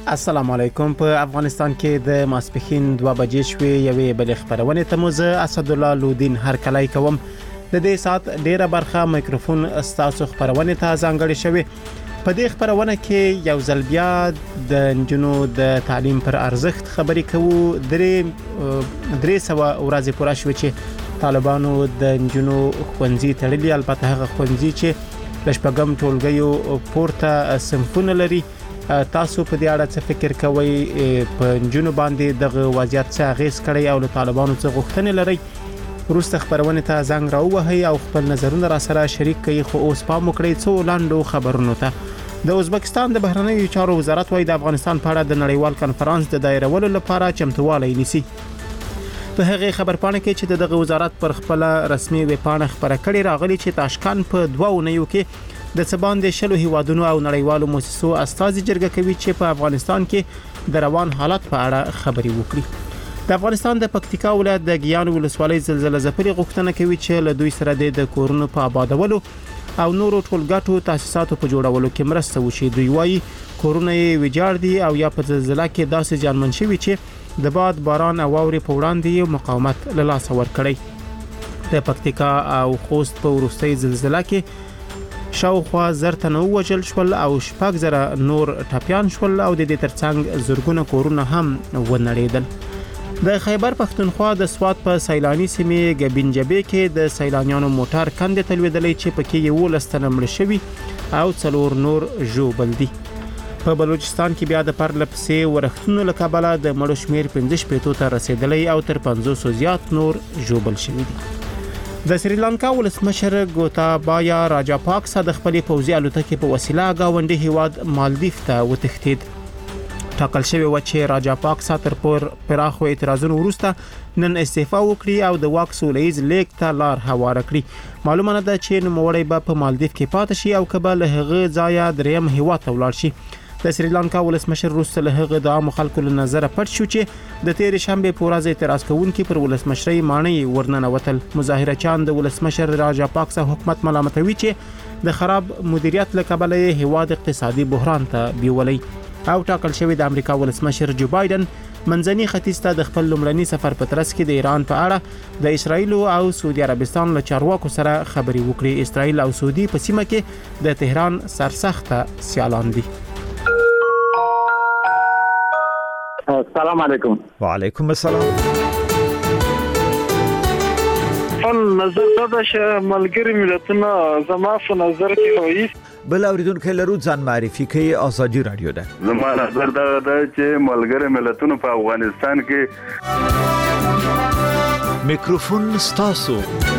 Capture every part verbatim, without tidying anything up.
السلام علیکم. په افغانستان کې د ماسپښین دوه بجې شوې یوې بلې خبرونه ته مو زه اسدالله لودین هرکلی کوم. د دې سات ډیره برخه میکروفون استاسو خبرونه ته ځانګړې شوې. په دې خبرونه کې یو ځل بیا د نجونو د تعلیم پر ارزښت خبرې کوو. درې درې سوه ورځې پوره شوې چې طالبانو د نجونو ښوونځي تړلي، البته هغه ښوونځي چې د شپږم ټولګیو پورته صنفونه لري. تاسو په دې اړه څه فکر کوئ؟ په نجونو باندې دغه وضعیت څه اغیز کړی او له طالبانو څخه غوښتنې لري؟ وروسته خبرونه ته زنګ راووهئ او خپل نظرونه را سره شریک کړئ. خو اوس پام وکړئ څو لاندو خبرونو ته. د ازبکستان د بهرنیو چارو وزارت وايي د افغانستان په اړه د نړیوال کنفرانس د دایرولو لپاره چمتووالی نیسي. په هغه خبرپاڼه کې چې دغه وزارت پر خپل رسمي ویب پاڼه خبره کړې راغلي چې تاشکند په دوه اونیو کې د سباند شلو هیوادونو او نړیوالو مؤسسو استازي جرګه کوي چې په افغانستان کې د روان حالت په اړه خبري وکړي. د افغانستان د پکتیکا ولایت د ګیان ولسوالۍ زلزلہ ځپلي غوښتنه کوي چې له دوی سره د کورونو په آبادولو او نورو ټولګټو تاسیساتو په جوړولو کې مرسته وشي. دوی وایي کورونه یې ویجاړ دي او یا په زلزلہ کې داسې ځانمن شوي چې د باد باران او واورې په وړاندې مقاومت له لاسه ورکړي. د پکتیکا او خوست په وروستۍ زلزلہ کې شاوخوا زر تنه وژل شول او شپږ زره نور ټپیان شول او د دې ترڅنګ زرګونه کورونه هم ونړېدل. د خیبر پښتونخوا د سوات په سیلاني سیمې ګبینجبې کې د سیلانیانو موټر کندې ته لوېدلی چې پکې یولس تنه مړه شوي او څلور نور ژوبل دي. په بلوچستان کې بیا د پرله پسې ورښتونو له کبله د مړو شمېر پنځه شپېتو ته رسېدلی او تر پنځوسو زیات نور ژوبل شوي دي. د سریلانکا ولسمشر ګوتابایا راجاپاکسا د خپلې پوځي الوتکې په وسیله ګاونډي هیواد مالدیف ته وتښتېد. ټاکل شوی و چې راجاپاکسا تر پور پراخو اعتراضونو وروسته نن استعفا وکړي او د واک سوله ییز لیک ته لار هواره کړي. معلومه نه ده چې نوموړی به په مالدیف کې پاتې شي او که به له هغه ځایه دریم هیواد ته ولاړ شي. د سریلانکا ولسمشر وروسته له هغه د عامو خلکو له نظره پټ شو چې د تېرې شنبې په ورځ اعتراض کوونکي پر ولسمشرۍ ماڼۍ ورننوتل. مظاهرچیان د ولسمشر راجاپاکسا حکومت ملامتوي چې د خراب مدیریت له کبله یې هیواد اقتصادي بحران ته بیولی. او ټاکل شوی د امریکا ولسمشر جو بایدن منځني ختیځ ته د خپل لومړني سفر په ترڅ کې د ایران په اړه د اسرایل او سعودي عربستان له چارواکو سره خبري وکړي. اسرایل او سعودي په سیمه کې د تهران سرسخته سیالان دي. السلام علیکم. وعلیکم السلام. فل نظر دا چې ملګری ملتونه زما په نظر کې وایي بل اوریدونکو لرو ځان معرفي کوي. ازادي رادیو ده. زما نظر دا ده چې ملګری ملتونه په افغانستان کې میکروفون ستاسو.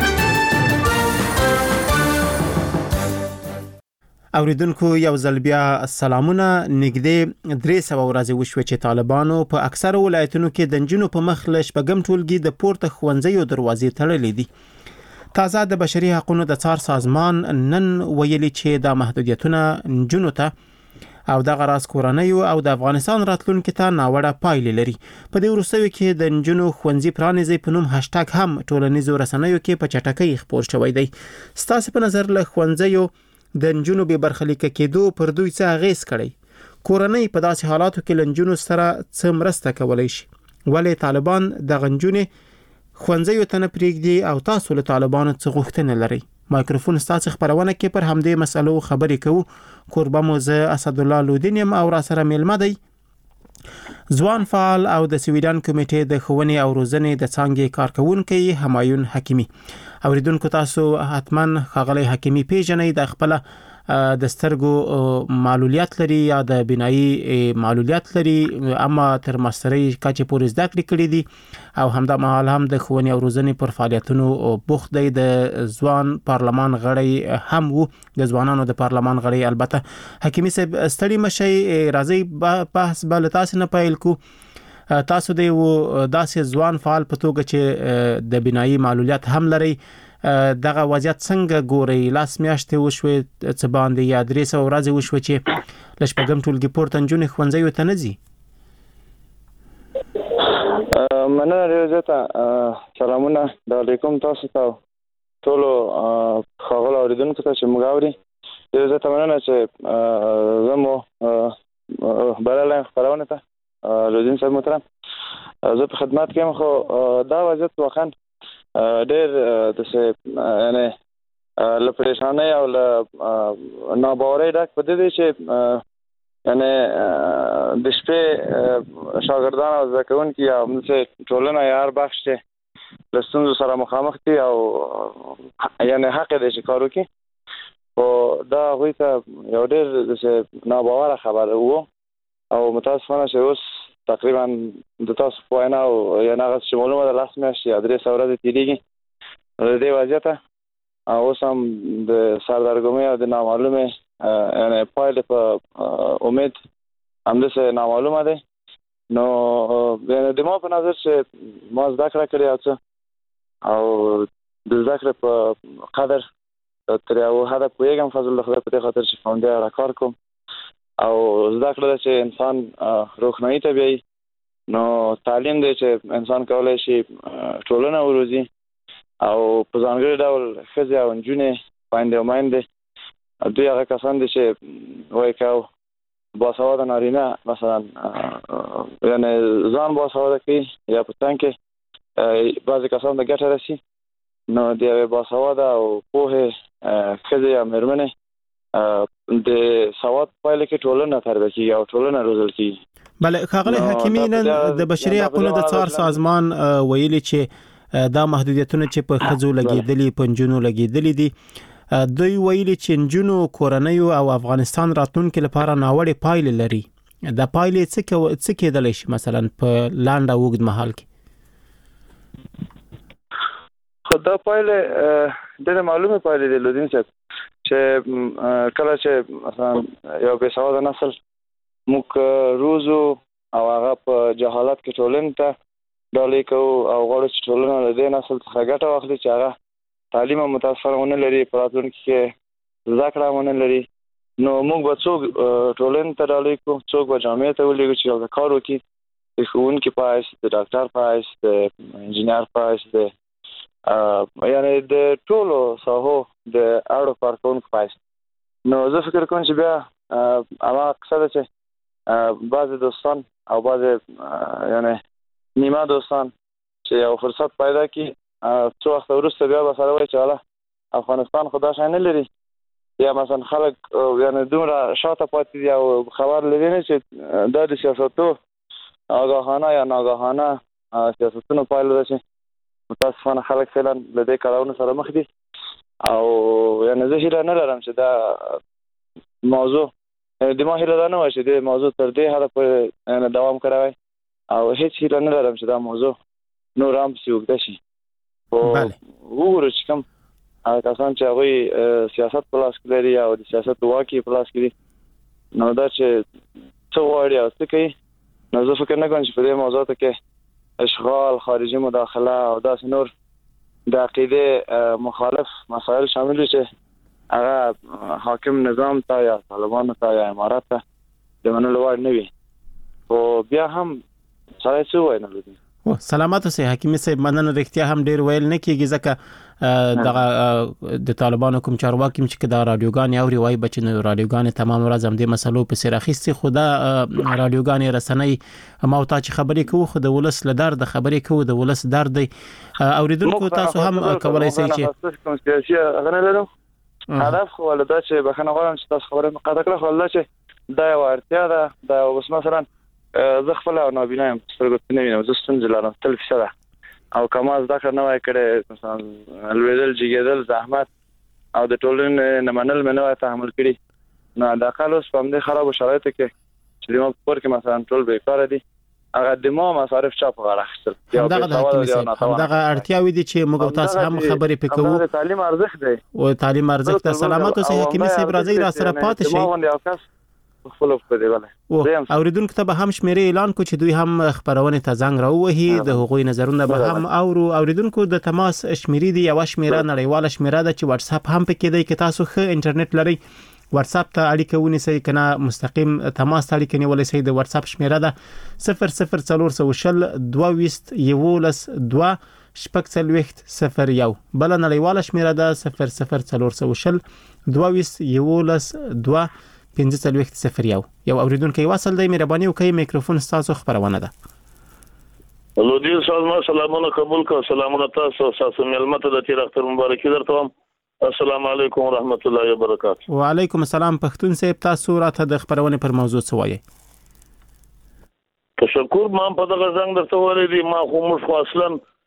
اوریدونکو یو ځل بیا سلامونه. نږدې درې سوه ورځې وشوې چې طالبانو په اکثره ولایتونو کې د نجونو په مخ له شپږم ټولګي د پورته ښوونځیو دروازې تړلې دي. تازه د بشري حقوقو د څار سازمان نن ویلي چې دا محدودیتونه نجونو ته او دغه راز کورنیو او د افغانستان راتلونکي ته ناوړه پایلې لري. په دې وروستیو کې د نجونو ښوونځي پرانیزي په نوم هاشټګ هم ټولنیزو رسنیو کې په چټکۍ خپور شوی دی. ستاسو په نظر له ښوونځیو د نجونو به برخلیک کېدو پر دوی څه اغیز کړي؟ کورنۍ په داسې حالاتو کې له نجونو سره څه مرسته کولی شي؟ ولې طالبان د نجونو ښوونځیو ته نه پرېږدي او تاسو له طالبانو څه غوښتنه لرئ؟ مایکروفون ستاسو خبرونه کې پر همدې مسلو خبرې کوو. کوربه مو زه اسدالله لودین یم او را سره میلمه دی ځوان فعال او د سویډن کمیټې د ښوونې او روزنې د څانګې کارکونکي همایون حکیمي. اوریدونکو تاسو حتما ښاغلی حکیمي پیژنئ. د خپل د سترګو معلولیت لري یا د بینایي معلولیت لري، اما تر ماسترۍ کچې پورې زده کړې کړې دي او همدا مهال هم د ښوونې او روزنې پر فعالیتونو بوخت دی. د ځوان پارلمان غړی هم وو، د ځوانانو د پارلمان غړی. البته حکیمي صاحب ستړي مشئ، راځي بحث به له تاسو نه پیل کو. تاسو د داسې ځوان فعال په توګه چې د بینایي معلولیت هم لري، دغه وضعیت څنګه ګورئ؟ لاس میاشتې وشوې څه باندې یا درې سوه ورځې وشوې چې له شپږم ټولګي پورته نجونې ښوونځیو ته نه ځي. مننه ډېر زیاته. سلامونه علیکم تاسو ته ټولو ښاغلو اورېدونکو ته چې موږ اوري. ډېر زیاته مننه چې زه مو بلل خبرونه ته لودین صاحب محترم زه په خدمت کې یم. خو دا وضعیت واقعا ډېر د څه یعنی له پریشانۍ او له ناباورۍ ډک په دې چې یعنی د شپې شاګردان او زده کوونکي او همداسې ټولنه یې هر بخش چې له ستونزو سره مخامخ دي او یعنی حق دی چې کار وکړي. خو دا هغوی ته یو ډېر داسې ناباوره خبر و او متاسفانه چې اوس تقریبا د تاسو په وینا او یعنې هغه چې معلومه ده لس میاشتې یا درې سوه ورځې تېرېږي د دې وضعیته اوس هم د سردرګمۍ او د نامعلومې یعنې پایلې په امید همداسې نامعلومه دی. نو یعنې د ما په نظر چې ما زده کړه کړې یو څه او د زده کړې په قدر تر یو حده پوهېږم فضل د خدای په دې خاطر چې په همدې اړه کار کوم او زده کړه ده چې انسان روښنایي ته بیایي. نو تعلیم دی چې انسان کولی شي ټولنه وروزي او په ځانګړي ډول ښځې او نجونې خویندې او میندې دوی هغه کسان دي چې وایي که باسواده نارینه مثلا یعنې ځان باسواده کوي یا په څنګ کې بعضې کسان ته ګټه رسي نو د یوې باسواده او پوهې ښځې یا مېرمنې د سواد پایله کې ټولنه تربیه کیږي او ټولنه روزل کیږي. بله ښاغلی حکیمي نن د بشري حقونو د څار سازمان ویلي چې دا محدودیتونه چې په ښځو لګېدلي په نجونو لګېدلي دي دوی ویلي چې نجونو کورنیو او افغانستان راتلونکي لپاره ناوړې پایلې لري. دا پایلې څه کېدلی شي مثلا په لنډ او اوږد مهال کې؟ خو دا پایلې ډېرې معلومې پایلې دي لودین صاحب چې کله چې مثلا یو بې سواده نسل موږ روزو او هغه په جهالت کې ټولنې ته ډالۍ کوو او غواړو چې ټولنه له دې نسل څخه ګټه واخلي چې هغه تعلیم هم متاسفانه ونه لري په راتلونکي کې زده کړه هم ونه لري. نو موږ به څوک ټولنې ته ډالۍ کړو څوک به جامعې ته ولېږو چې هلته کار وکړي د ښوونکي په حیث د ډاکټر په حیث د انجینر په حیث د یعنې د ټولو ساحو د اړو کارکوونکو په حیث. نو زه فکر کوم چې بیا هماغه قصه ده چې بعضې دوستان او بعضې یعنې نیمه دوستان چې یو فرصت پیدا کړي څو وخته وروسته بیا به سره وایي چې هله افغانستان خو دا شی نه لري یا مثلا خلک یعنې دومره شاته پاتې دي او خبر لري نه چې دا د سیاستو آګاهانه یا ناګاهانه سیاستونو پایله ده چې متاسفانه خلک فعلا له دې کړاوونو سره مخ دي. او یعنې زه هیله نه لرم چې دا موضوع د ما هیله دا نه وه چې دې موضوع تر دې حده پورې دوام کړی وی او هیڅ هیله نه لرم چې دا موضوع نور هم پسې اوږده شي. خو وګورو چې کوم هغه کسان چې هغوی سیاست په لاس کې لري او د سیاست واک یې په لاس کې دي نو دا چې څه غواړي او څه کوي نو زه فکر نه کوم چې په دې موضوعاتو کې اشغال خارجي مداخله او داسې نور د عقیدې مخالف مسایل شامل وي چې هغه حاکم نظام ته یا طالبانو ته یا امارات ته د منلو وړ نه وي. خو بیا هم سړی څه ووایي نه لري. سلامت اوسئ حکیمي صاحب. مننه. رښتیا هم ډیر ویل نه کیږي ځکه دغه د طالبانو کوم چارواکي چې دا رادیوګان اوري وای بچ نه رادیوګان تمام ورځ هم د مسلو په سر اخیستي خو دا رادیوګان رسنۍ ما ته چې خبرې کوو خو د ولس له درد خبرې کوو د ولس درد دی اوریدونکو تاسو هم کولای شئ چې سیاسي غنه لرو هدف خو ولدا چې بخنه غواړم چې تاسو خبره مقاطع کړئ خو الله چې دا یو اړتیا ده دا اوس مثلا زه خپل نابینا یم سترګو نه وینم زه ستونزې لرم تل فیصده او کما زده کړه نه وای کړې مثلا لویدل جګېدل زحمت او د ټولنې نه منل مې نه وای تحمل کړي نو د اقل اوس په همدې خرابو شرایطو کې چې د ما په کور کې مثلا ټول بیکاره دي هغه د ما مصارف چا په غاړه اخیستل دغه اړتیاوې دي چې موږ تاسو هم خبرې پکوو تعلیم ارزښت دی او تعلیم ارزښت د سلامت او حکیمي صاحب راځي را سره پاتې شي خپل په دی وله اوریدونکو ته به هم شمیرې اعلان کو چې دوی هم خبرونه ته زنګ راوهي د حقوقي نظرونه به هم اورو اوریدونکو د تماس شمیرې دی یو شمیره نړیواله شمیره ده چې واتس اپ هم پکې دی کې تاسو ښه انټرنیټ لري واتس اپ ته اړیکه ونیسئ کنه مستقیم تماس ته اړیکه نیولای شئ د واتس اپ شمیره ده صفر صفر څلور سو شل دوه ویست یولس دوه شپږ څلوېښت صفر یو بل نړیواله شمیره ده صفر صفر څلور سو شل دوه ویست یولس دوه پنځه څلوېښت صفر یو. یو اوریدونکو وصل دی، مهرباني وکړئ میکروفون ستاسو خبرونه ده. لودین صاحب سلامونه قبول کړه. سلامونه تاسو تاسو ملمت د تیر اختر مبارکي درته. السلام علیکم ورحمت الله وبرکاته. وعلیکم السلام. پښتون صاحب تاسو راته د خبرونه پر موضوع څه وایي؟ تشکر. ما په دغه څنګه درته ویلي دي، ما خو موږ اصلا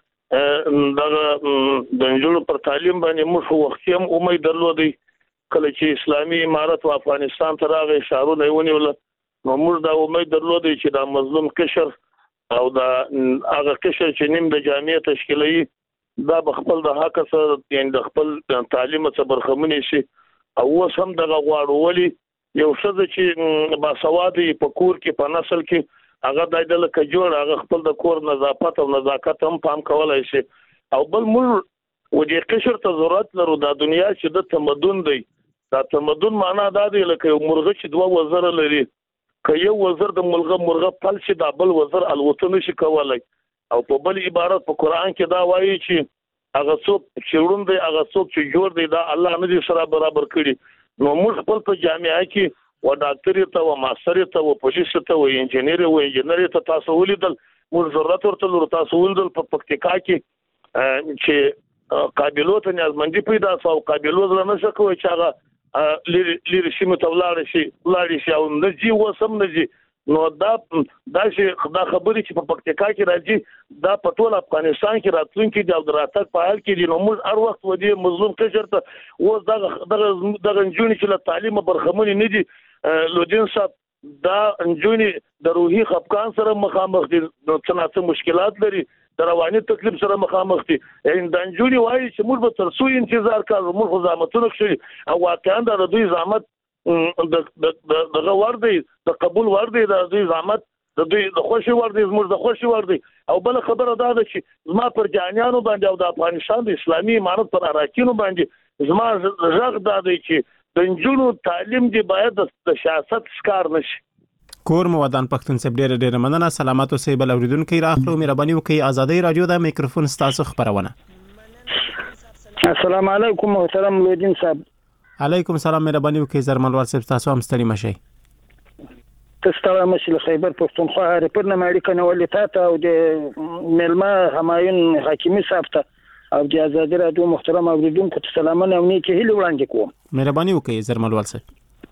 دغه د نجونو پر تعلیم باندې موږ وختي هم امید درلودي. کله چې اسلامي امارت و افغانستان ته راغی اشارونه ونیول، نو موږ دا امید درلودي چې دا مظلوم قشر او دا هغه قشر چې نیم د جامعه تشکیلوي دا بخپل د حق سره یعنی د خپل تعلیم څخه برخمنې شي. او اوس هم دغه غواړو ولی یو څه چې باسوادي په کور کې په نسل کې هغه د دل کجوړ هغه خپل د کور نظافت او نزاکت هم پام کولای شي. او بل موږ و دې قشر ته ضرورت لرو. د دنیا چې د تمدن دی، دا تمدن معنا دا دی لکه یو مرغه چې دوه وزر لري، که یو وزر د مرغه مرغه پل شي دا بل وزر الوتنه شي کولای. او په بل عبارت په قران کې دا وایي چې هغه څوک چې وروند دی هغه څوک چې جوړ دی دا الله نه دي سره برابر کړي. نو موږ خپل په جامعه کې و ډاکټر ته و ماستر ته و پولیس ته و انجینر و انجینر ته تاسو ولیدل، موږ ضرورت ورته لرو تاسو ولیدل په پکتیکا کې چې قابلیت نیازمندي پیدا شو. قابلیت نه شکوي چې هغه لری لری شي متولار شي ولاري شي او نه جی وسم نه جی. نو دا دا چې دا خبرې چې په پکتیکا کې راځي دا په ټول افغانستان کې راتلونکي د دراتک په حال کې دي. نو موږ هر وخت ودی مظلوم قشر ته اوس دغه دغه دغه جونې چې له تعلیم برخمنې نه دي. لودین صاحب دا جونې د روحي خفقان سره مخامخ دي، نو څه مشکلات لري، د رواني تکلیف سره مخامخ دي. ان د جونې وایي چې موږ به تر څو انتظار کوو، موږ زحمتونه کوي او واقعا د دوی زحمت د د دغه ور دی، د قبول ور دی، د دوی زحمت د دوی د خوشي ور دی، زموږ د خوشي ور دی. او بل خبره دا ده چې زما پر جانیانو باندې او د افغانستان د اسلامي امارت پر اراکینو باندې زما ژغ دا دی چې د نجونو تعلیم دی باید د سیاست ښکار نشي. کور مو ودان پښتون صاحب ډېر ډېر مننه. سلامات اوسئ. بل اوریدونکو راخلو مهرباني وکړئ ازادي رادیو د میکروفون ستاسو خبرونه. السلام علیکم محترم لودین صاحب. علیکم السلام. مهرباني وکړئ زرملوال صاحب تاسو هم ستړي مشئ. تاسو مشل خیبر پښتونخوا هرپرنه امریکا نه ولې تا او د ملما همایون حکیمی صاحب ته او د ازادي رادیو محترم اوریدونکو ته سلامونه او نیکه هیله وړاندې کوم. مهرباني وکړئ زرملوال صاحب.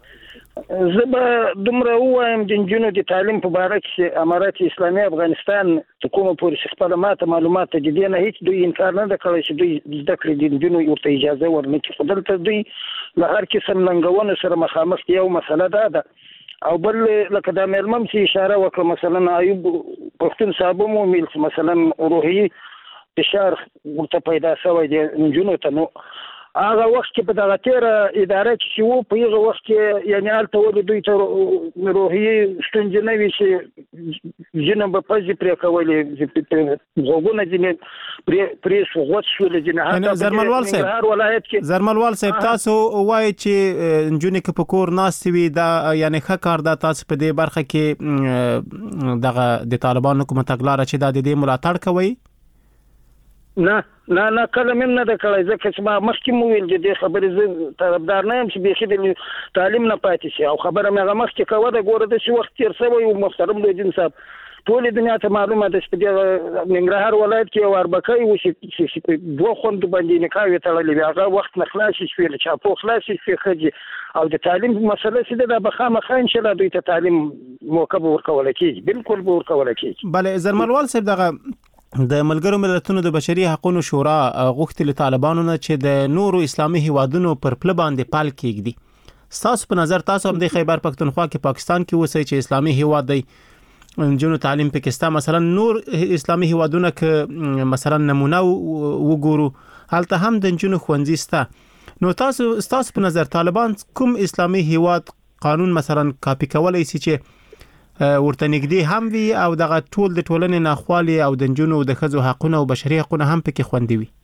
زه به دومره ووایم د نجونو د تعلیم په باره کې امارت اسلامي افغانستان کومه پورې خپل ماته معلومات د دې نه هیڅ دوی انکار نه کوي چې دوی زده کړې د نجونو ورته اجازه ورنکړي. خو دلته دوی له هر قسم ننګونو سره مخامخ دي. یو مسله دا ده او بل لکه دا مېرمم چې اشاره وکړه مثلا ایوب پښتون صاحب مو میل مثلا روحي فشار ورته پیدا شوی دی نجونو ته. نو هغه وخت کې په دغه تیر اداره کې وو په هغه وخت کې یعنی الته ول دوی ته روحي ستونزې نه وي چې جنب په پځې پرې کولې غوګونه دي پرې پرې سوغوت شول دي نه. یعنی زرملوال صاحب ولایت کې زرملوال صاحب تاسو وایي چې نجونې کې په کور ناست وي دا یعنی ښه کار ده. تاسو په دې برخه کې دغه د طالبانو کومه تګلاره چې دا د دې ملاتړ کوي؟ نه نه نه کله مم نه د کړای ځکه چې ما مخکې مو ویل دي خبرې زه طرفدار نه یم چې بيخي د تعلیم نه پاتې شي او خبره مې مخکې کوله د ګوره د شي وخت تیر شوی او محترم لودین صاحب ټول دنیا ته معلومه ده چې د ننګرهار ولایت کې وربکای و چې دوه خوند باندې نکاح تړلې هغه وخت نه خلاص شي چې چاپو خلاص شي خځې او د تعلیم مسله چې د بخامه خان شله دوی ته تعلیم موکب ورکول کیږي بالکل ورکول کیږي. بله زرملوال صاحب دغه د ملګرو ملتونو د بشري حقوقو شورا غوښتل طالبانو نه چې د نورو اسلامي هیوادونو پر پل باندې پال کېږدي. تاسو په نظر تاسو هم د خیبر پښتونخوا کې پاکستان کې اوسئ چې اسلامي هیواد دی جنو تعلیم پاکستان مثلا نور اسلامي هیوادونه ک مثلا نمونه وګورو هلته هم د جنو خوندې ستا. نو تاسو تاسو په نظر طالبان کوم اسلامي هیواد قانون مثلا کاپی کولای شي چې ورته نږدې هم وي او دغه ټول د ټولنې ناخوالي او د جنو د ښځو حقونه او بشري حقونه هم پکې خوندې وي؟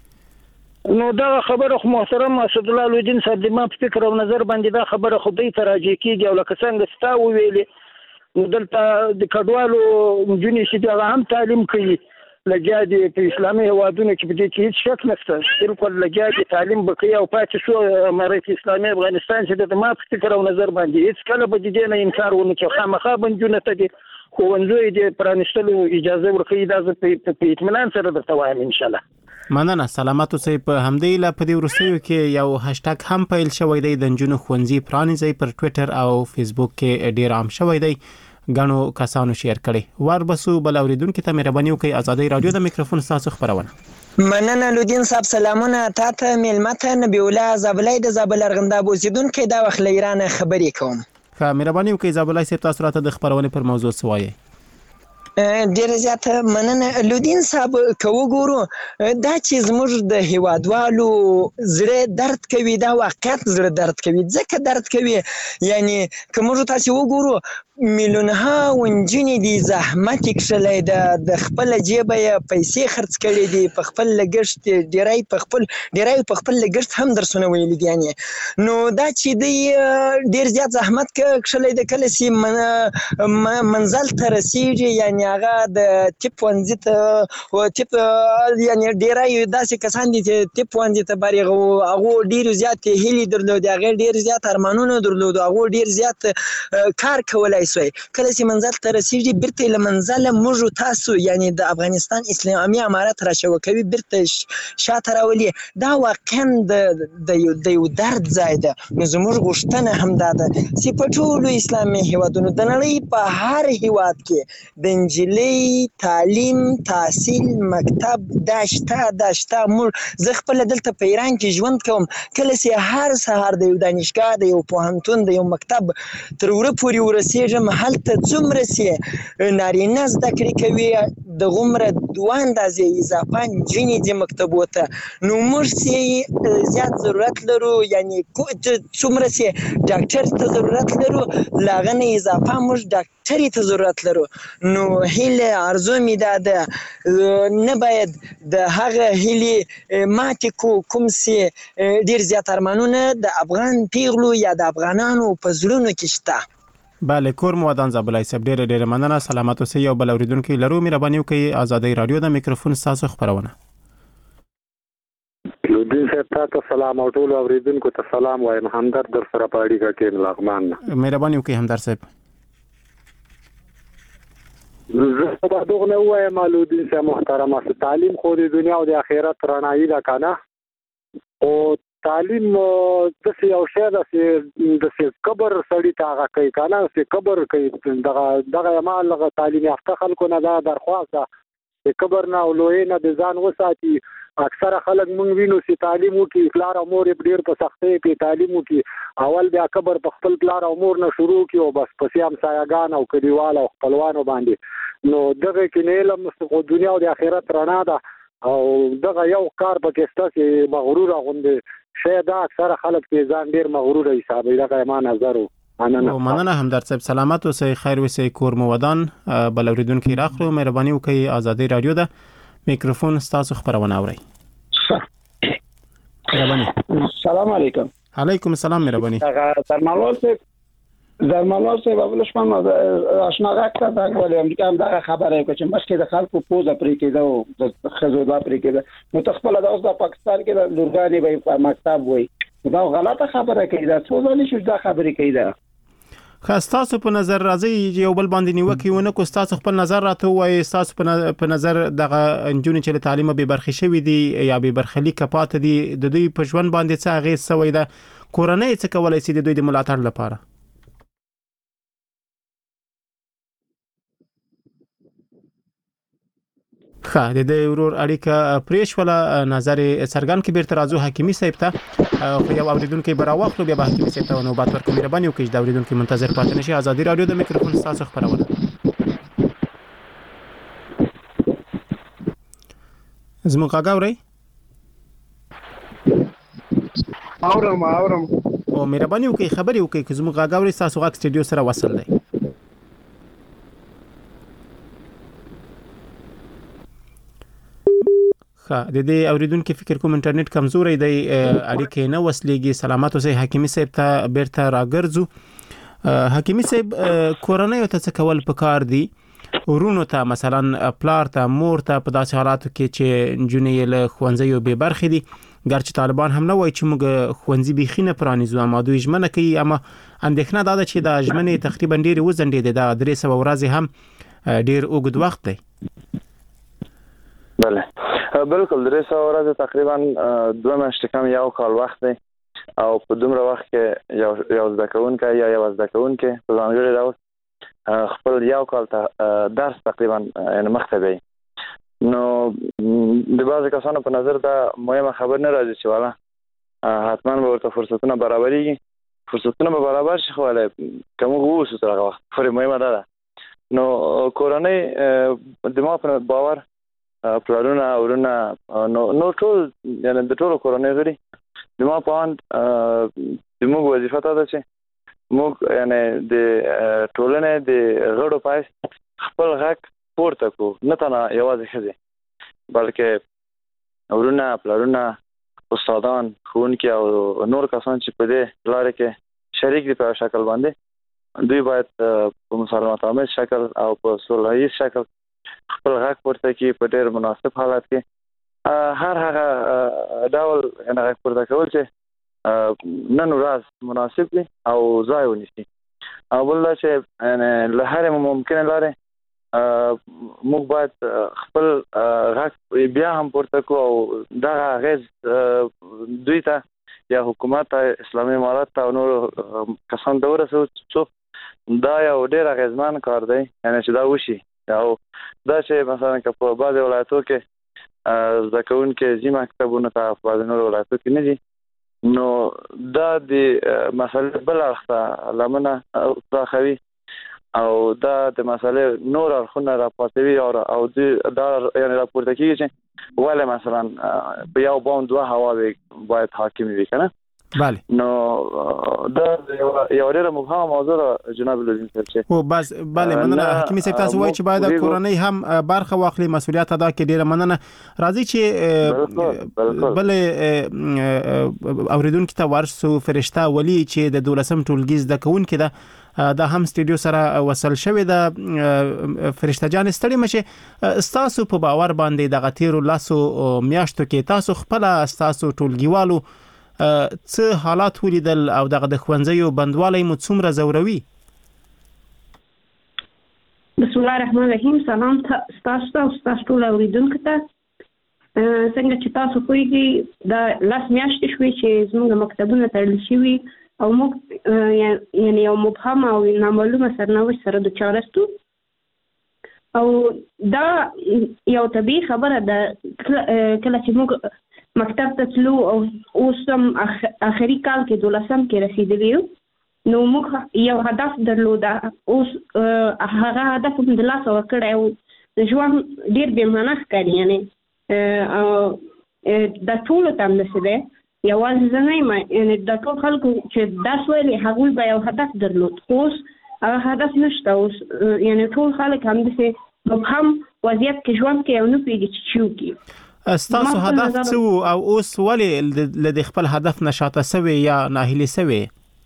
نو دا خبره خو محترم اسد الله لودین صاحب د ما په فکر او نظر باندې دا خبره خو دوی ته راځي کیږي او لکه څنګه ستا ویلې نو دلته د کډوالو جنې چې دا هم تعلیم کوي لګیا دي په اسلامي هوادونو کې په دې کې هیڅ شک نشته بالکل لګیا دي تعلیم بقي او پاتې شو امارت اسلامي افغانستان چې د ما په فکر او نظر باندې هیڅ کله به دې نه انکار ونه کوي خامخا بنجونه ته دي ښوونځي دې پرانیستلو اجازه ورکړي دا زه په اطمینان سره درته وایم ان شاء الله. مننه. سلامات اوسئ. په همدې لا په دې وروستیو کې یو هاشټګ هم پیل شوی دی د نجونو ښوونځي پرانیزئ پر ټوئیټر او فیسبوک کې ډیر عام شوی دی. غنو کسانو شیر کړي. وربسو بل اوریدونکو ته مهرباني وکړئ. آزادۍ رادیو د میکروفون تاسو خبرونه. مننه لودین صاحب سلامونه تاسو ملمته نبی الله زابلای د زابل ارغنداب اوسیدونکو دا وخت لیران خبرې کوم. ښه مهرباني وکړئ زابلای صاحب تاسو راته د خبرونه پر موضوع سوایي. ډیر زیات مننه لودین صاحب. کو وګورو دا چې زموږ د هیوادوالو زړه درد کوي دا واقعیت زړه درد کوي ځکه درد کوي یعنی کوم تاسو وګورو میلیونها ونجنې دي زحمت کښلې د د خپل جیب یې پیسې خرڅ کړې دي په خپل لګښت ډیرای په خپل ډیرای په خپل لګښت هم درسونه ویلي دي یعنی نو دا چې دی ډیر زیات زحمت کښلې د کله سي منزل ته رسیږي یعنی هغه د ټیپ ونځ ته او ټیپ یعنی ډیرای داسې کسان دي چې ټیپ ونځ ته باري هغه ډیر زیات هلي درلود هغه ډیر زیات ارمانونه درلود هغه ډیر زیات کار کولای سوی کله چې منزل ته رسیږي برته له منزل موږ تاسو یعنی د افغانستان اسلامي امارات راشو کوي برته شاته راولي دا واقعا د د یو درد ځای ده. نو زموږ غوښتنه هم ده چې په ټولو اسلامي هیوادونو د نړۍ په هر هیواد کې د انجلۍ تعلیم تحصیل مکتب داشته داشته موږ زه خپل دلته په ایران کې ژوند کوم کله چې هر سهار د یو دانشګاه د یو پوهنتون د یو مکتب تر وره پورې ورسېږم هلته څومره سي نارینه زده کړې کوي د غومره دوه اندازې اضافه نجونې دي مکتبو ته نو موږ سي زیات ضرورت لرو یعنی څومره سي ډاکټر ته ضرورت لرو له هغه نه اضافه موږ ډاکټري ته ضرورت لرو. نو هیله ارزو مې دا ده نه باید د هغه هیلې ماتې کو کوم سي ډیر زیات ارمانونه د افغان پیغلو یا د افغانانو په زړونو کې شته. بله کور مو ودان زابلای صاحب ډیره ډیره مننه. سلامات اوسئ. یو بل اوریدونکو لرو مهرباني وکړئ. آزادۍ رادیو د میکروفون تاسو خبرونه. لودین صاحب تاسو سلام او ټول اوریدونکو ته سلام وایم. همدرد در سره په اړیکه کې لغمان. مهرباني وکړئ همدرد صاحب. زه په دغه نه وایم لودین صاحب محترمه تعلیم خو د دنیا او د آخرت رڼایي ده کنه او تعلیم د څه یو شی د څه کبر سړی ته هغه کوي کنه څه کبر کوي دغه دغه مال له تعلیم یافته خلکو نه دا درخواست ده چې کبر نه او لوی نه د ځان وساتي. اکثره خلک مونږ وینو چې تعلیم وکړي پلار او مور یې ډېر په سختۍ کې تعلیم وکړي اول بیا کبر په خپل پلار او مور نه شروع کړي او بس پسې همسایه‌ګان او کلیوال او خپلوانو باندې نو دغه کې نه علم د دنیا او د آخرت رڼا ده او دغه یو کار پکې شته چې مغرور غوندې شاید دا اکثره خلک په ځان ډیر مغرور حسابي دا ما نظر مننه. مننه همدرد صاحب. سلامات اوسئ. خیر اوسئ. کور مو ودان. بل اوریدونکو راخلو مهرباني وکړئ. آزادۍ رادیو د میکروفون تاسو خبرونه اورئ. مهرباني. سلام علیکم. علیکم السلام. مهرباني. سرمالوس درمالوس بابلش من آشنا راکته دا ولی امریکا هم دا خبره کوي چې مشکې د خلکو پوزه پرې کېده او د خزودا پرې کېده نو تخپل دا اوس د پاکستان کې د لورګانې به مکتب وای دا غلطه خبره کوي دا څه ځل شي دا خبرې کوي دا خاصه په نظر راځي یو بل باندې نیوکه ونه کو تاسو خپل نظر راته وای تاسو په نظر دغه انجونې چې تعلیم به برخې شوی دي یا به برخلیک پات دي د دوی په ژوند باندې څه غي سوي ده کورنۍ څه کولای شي د دوی د ملاتړ لپاره. ښه د دې ورور اړیکه پریش ولا نظر سرګان کې بیرته راځو حکیمی صاحب ته خو یو اوریدونکو به راوخلو بیا به حکیمی صاحب ته نو بات ورکوم. مهرباني وکړئ دا اوریدونکو منتظر پاتې نشي. آزادۍ رادیو د میکروفون تاسو خبرونه. زموږ غاګا اورئ؟ اورم اورم او مهرباني وکړئ خبري وکړئ چې زموږ غاګا اورئ تاسو غاګ سټډیو سره وصل دی. د دې اوریدونکو فکر کوم انټرنیټ کمزوري دی اړیکې نه وسلېږي. سلامات اوسئ. حکیمی صاحب ته بیرته راګرځو. حکیمی صاحب کورنۍ ته څه کول پکار دي ورونو ته مثلا پلار ته مور ته په داسې حالاتو کې چې نجونې له ښوونځیو بې برخې دي ګرچې طالبان هم نه وایي چې موږ ښوونځي بیخي نه پرانیزو اما دوی ژمنه کوي اما اندېښنه دا ده چې دا ژمنې تقریبا ډېرې وځنډېدې دا درې سوه ورځې هم ډېر اوږد وخت دی. بله بالکل درې سوه ورځې تقریبا دوه میاشتې کم یو کال وخت دی او په دومره وخت کې یو یو زده کوونکی یا یو زده کوونکی په ځانګړي ډول خپل یو کال ته درس تقریبا یعنې مخته بیایي. نو د بعضې کسانو په نظر دا مهمه خبر نه راځي چې والا حتما به ورته فرصتونه برابرېږي. فرصتونه به برابر شي خو ولې که موږ واوسو تر هغه وخت پورې مهمه دا ده. نو کورنۍ د ما په باور پلارونه ورونه نو نو ټول یعنې د ټولو کورنۍ غړي د ما په اند د موږ وظیفه دا ده چې موږ یعنې د ټولنې د غړو په حیث خپل غږ پورته کړو، نه تنها یوازې ښځې بلکې ورونه پلارونه استادان ښوونکي او نور کسان چې په دې لارې کې شریک دي په شکل باندې دوی باید په مسالمت آمیز شکل او په صلح ایز شکل خپل غږ پورته کړي په ډېر مناسب حالت کې هر هغه ډول غږ پورته کول چې نن ورځ مناسب دي او ځای ونیسي. او بل دا چې له هرې ممکنې لارې موږ باید خپل غږ بیا هم پورته کړو او دغه اغېز دوی ته یا حکومت ته اسلامي امارت ته او نورو کسانو ته ورسوو څو دا یو ډېر اغېزمن کار دی یعنې چې دا وشي. او دا چې مثلا که په بعضې ولایتو کې زده کوونکي ځي مکتبونو ته په بعضې نورو ولایتو کې نه ځي نو دا د مسلې بل اړخ ته لمنه پراخوي او دا د مسلې نور اړخونه راپاتوي او دوی دا یعنې راپورته کېږي چې ولې مثلا په یو بام دوه هواوې باید حاکم وي که نه. بله نو دا یو ډېره مبهمه موضوع ده جناب لودین صاحب چې او بس بله مننه حکیمي صاحب تاسو وایي چې باید کورنۍ هم برخه واخلي مسؤلیت ادا کړي. ډېره مننه. راځي چې بلې اوریدونکي ته ورسو فرشته ولی چې د دولسم ټولګي زده کوونکي ده دا هم سټوډیو سره وصل شوی ده. فرشته جان ستړي مشه ستاسو په باور باندې د غتیرو لاسو میاشتو کې تاسو خپل ستاسو ټولګیوالو څه حالات ولیدل او دغه د ښوونځیو بندوالی مو څومره ځوروي؟ بسم الله الرحمن الرحیم. سلام ستاسو ته او ستاسو ټول اوریدونکو ته. څنګه چې تاسو پوهیږئ دا لس میاشتې شوې چې زموږ مکتبونه تړل شوي او موږ یعنې یو مبهم او نامعلومه سرنوشت سره دچاره ستو او دا یو طبیعي خبره ده. کله چې موږ مکتب ته تلو او اوس هم اخري کال کې دولسم کې رسېدلي یو نو موږ یو هدف درلوده. اوس هغه هدف هم د لاسه ورکړی او ژوند ډېر بې معنا ښکاري یعنې دا ټولو ته همداسې دی یوازې زه نه یم یعنې دا ټول خلکو چې درس ویلي هغوی به یو هدف درلود خو اوس هغه هدف نشته. اوس یعنې ټول خلک همداسې مبهم وضعیت کې ژوند کوي او نه پوهېږي چې څه وکړي. ستاسو هدف څه او اوس ولې له خپل هدف نه شاته سوي یا ناهیلي سوي؟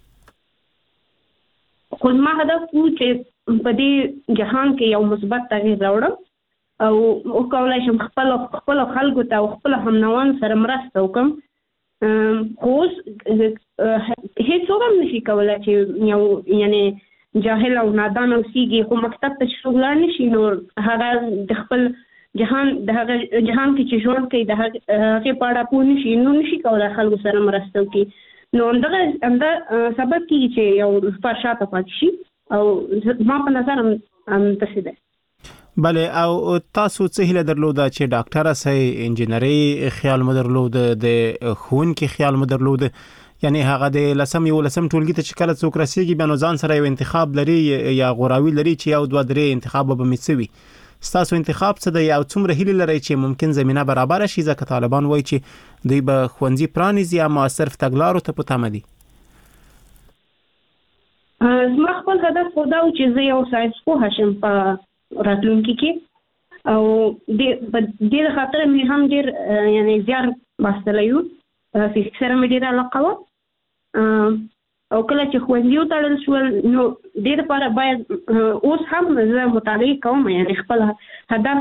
خو زما هدف و چې په دې جهان کې یو مثبت تغییر راوړم او وکولای شم خپل خپل خلکو ته او خپل همنوان سره مرسته وکړم. خو اوس هېڅوک هم نشي کولی چې یو یعنې جاهل او نادان اوسېږي خو مکتب ته چې څوک لاړ نه شي نو هغه د خپل جهان د هغه جهان کې چې ژوند کوي د هغې په اړه پوه نشي نو نشي کولی خلکو سره مرسته وکړي نو همدغه همدا سبب کېږي چې یو نفر شاته پاتې شي او زما په نظر همداسې دی. بله او تاسو څه هیله درلوده چې ډاکټره سئ انجینري خیال مو درلوده د ښوونکي خیال مو درلوده یعنی هغه د لسم یو لسم ټولګي ته چې کله څوک رسېږي بیا نو ځان سره یو انتخاب لري یا غوراوي لري چې یو دوه درې انتخاب به مې څه وي. ستاسو انتخاب څه دی او څومره هیله لرئ چې ممکن زمینه برابره شي ځکه طالبان وایي چې دوی به ښوونځي پرانیزي اما صرف تګلارو ته په تمه دي؟ زما خپل هدف خو دا و چې زه یو ساینسپوه شم په راتلونکي کې او دې له خاطره مې هم ډېر یعنې زیار باستی و فزیک سره مې ډېره علاقه وه او کله چې ښوونځي وتړل شول نو دې لپاره باید اوس هم زه مطالعه کوم یعنی خپل هدف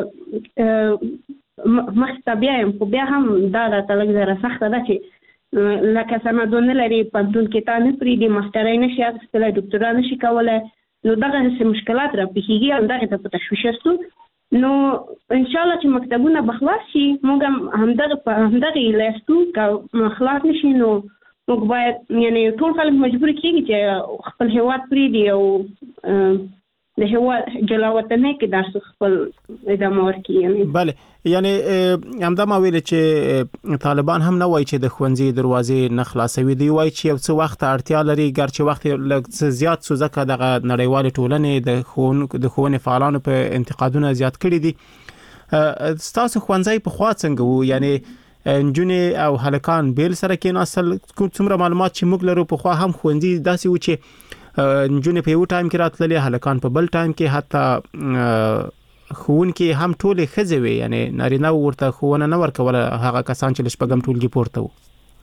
مخ ته بیایم خو بیا هم دا راته لږ زره سخته ده چې لکه سندونه لري پوهنتون کې تا نه پرېږدي ماسټرۍ نشي اخیستلی ډاکټرا نشي کولی نو دغسې مشکلات راپېښېږي او دغې ته په تشویش یاستو نو انشاءالله چې مکتبونه به خلاص شي موږ هم همدغه په همدغې هیله یاستو که خلاص نشي نو موږ باید یعنې ټول خلک مجبور کېږي چې خپل هېواد پرېږدي او د هېواد جلا وطنۍ کې درس خپل ادامه ورکړي یعنې بله یعنی همدا ما ویل چې طالبان هم نه وایي چې د ښوونځي دروازې نه خلاصوي دوی وایي چې یو څه وخت اړتیا لري ګرچې وخت لږ زیات سو ځکه دغه نړیوالې ټولنې د ښوونکو د ښوونې فعالانو په انتقادونه زیات کړي دي ستاسو ښوونځی پخوا څنګه وو یعنی نجونې او هلکان بیل سره کېناستل څومره معلومات چې موږ لرو پخوا هم ښوونځي داسې و چې نجونې په یو ټایم کې راتللې هلکان په بل ټایم کې حتی ښوونکي هم ټولې ښځې وې یعنی نارینه ورته ښوونه نه ورکوله هغه کسان چې له شپږم ټولګي پورته وو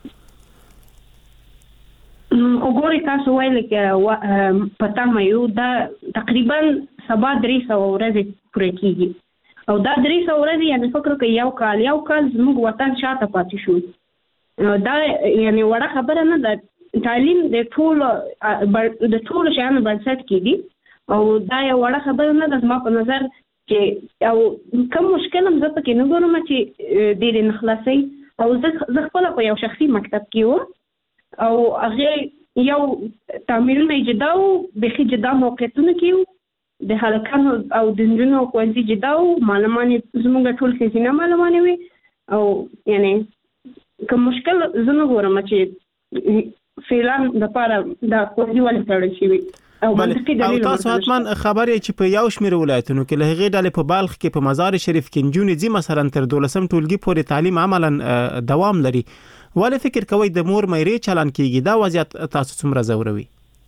وګورئ تاسو ویل کې په تمه یو دا تقریبا سبا درې سوه ورځې پوره کېږي او دا درې سوه ورځې یعنې فکر کوي یو کال یو کال زموږ وطن شاته پاتې شو دا یعنې وړه خبره نه ده تعلیم د ټولو د ټولو شیانو بنسټ کېږي او دا یو وړه خبره نه ده زما په نظر چې او کوم مشکل هم زه پکې نه ګورم چې ډېرې نه خلاصوي او زه خپله په یو شخصي مکتب کې وم او هغې یو تعمیرونه یې جدا وو بیخي جدا موقعیتونه کې وو د هلکانو او د نجونو ښوونځي جدا وو معلمان یې زموږ ټول ښځینه معلمانې وې او یعنې کوم مشکل زه نه ګورم چې فعلان دپاره دا ښوونځي ولې تړل شوي او تاسو حتما خبر یې چې په یو شمېر ولایتونو کې له هغې ډلې په بلخ کې په مزار شریف کې نجونې ځي مثلا تر دولسم ټولګي پورې تعلیم عملا دوام لري ولې فکر کوئ د مور میرې چلن کېږي دا وضعیت تاسو څومره ځوروي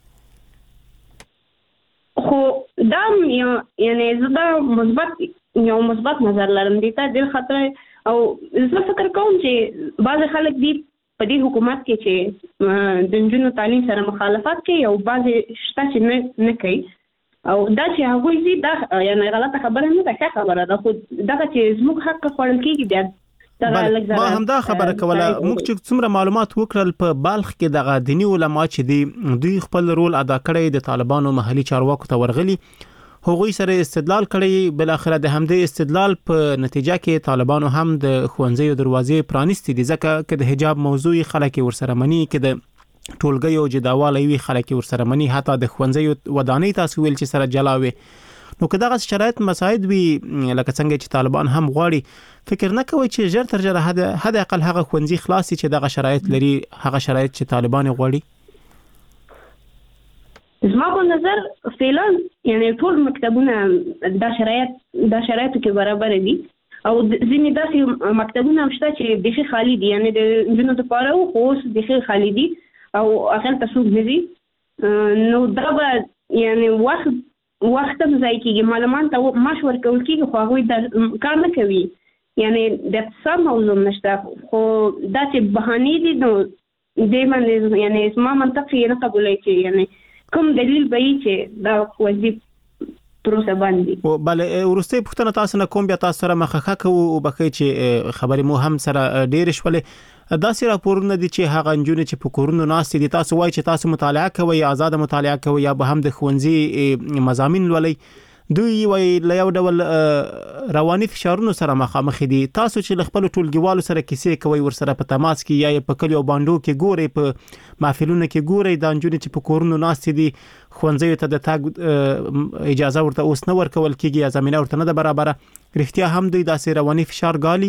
خو دا یعنې زه دا مثبت یو مثبت نظر لرم دې ته ډېر خطره او زه فکر کوم چې بعضې خلک دي په دې حکومت کې چې د نجونو تعلیم سره مخالفت کوي او بعضې شته چې نه نه کوي او دا چې هغوی ځي دا یعنې غلطه خبره نه ده ښه خبره ده خو دغه چې زموږ حق خوړل کېږي بیا ما همدا خبره کوله موږ چې څومره معلومات وکړل په بلخ کې دغه دینی علما چې دي دوی خپل رول ادا کړی د طالبانو محلي چارواکو ته ورغلي هغوی سره استدلال کړی بل اخره د همدې استدلال په نتیجه کې طالبانو هم د ښوونځیو دروازې پرانیستې دي ځکه که د حجاب موضوع خلک ورسره مني کې د ټولګیو جداوالی وي خلک ورسره مني حتی د ښوونځیو ودانۍ تاسو ویل چې سره جلا وي نو که دغه شرایط مساعد وي لکه څنګه چې طالبان هم غواړي فکر نه کوي چې ژر تر ژره حد اقل هغه ښوونځي خلاصي چې دغه شرایط لري هغه شرایط چې طالبان غواړي زما په نظر فعلا یعنې ټول مکتبونه دا شرایط دا شرایطو کې برابر دي او ځینې داسې مکتبونه هم شته چې بیخي خالي دي یعنې د نجونو دپاره و خو اوس بیخي خالي دي او هغلته څوک نه ځي نو دا به یعنې وخت وخت هم ضایع کېږي معلمان ته معاش ورکول کېږي خو هغوی دا کار نه کوي یعنې د اقتصاد موضوع هم نشته خو دا چې بهانې دي نو دې باندې یعنې زما منطق یې نه قبولوي چې یعنې کوم دلیل به یې چې دا ښوونځي پروسه باندې بله وروستۍ پوښتنه تاسو نه کوم بیا تاسو سره مخه کوو وبښئ چې خبرې مو هم سره ډېرې شولې داسې راپورونه دي چې هغه نجونې چې په کورونو ناستې دي تاسو وایي چې تاسو مطالعه کوئ آزاده مطالعه کوئ یا به هم د ښوونځي مضامین لولئ دوی وایي له یو ډول رواني فشارونو سره مخامخ دي تاسو چې له خپلو ټولګیوالو سره کیسې کوئ ورسره په تماس کې یا په کلیو بانډو کې ګورئ په محفلونو کې ګورئ دا نجونې چې په کورونو ناستې دي ښوونځیو ته د تګ اجازه ورته اوس نه ورکول کېږي یا زمینه ورته نه ده برابره رښتیا هم دوی داسې رواني فشار ګالي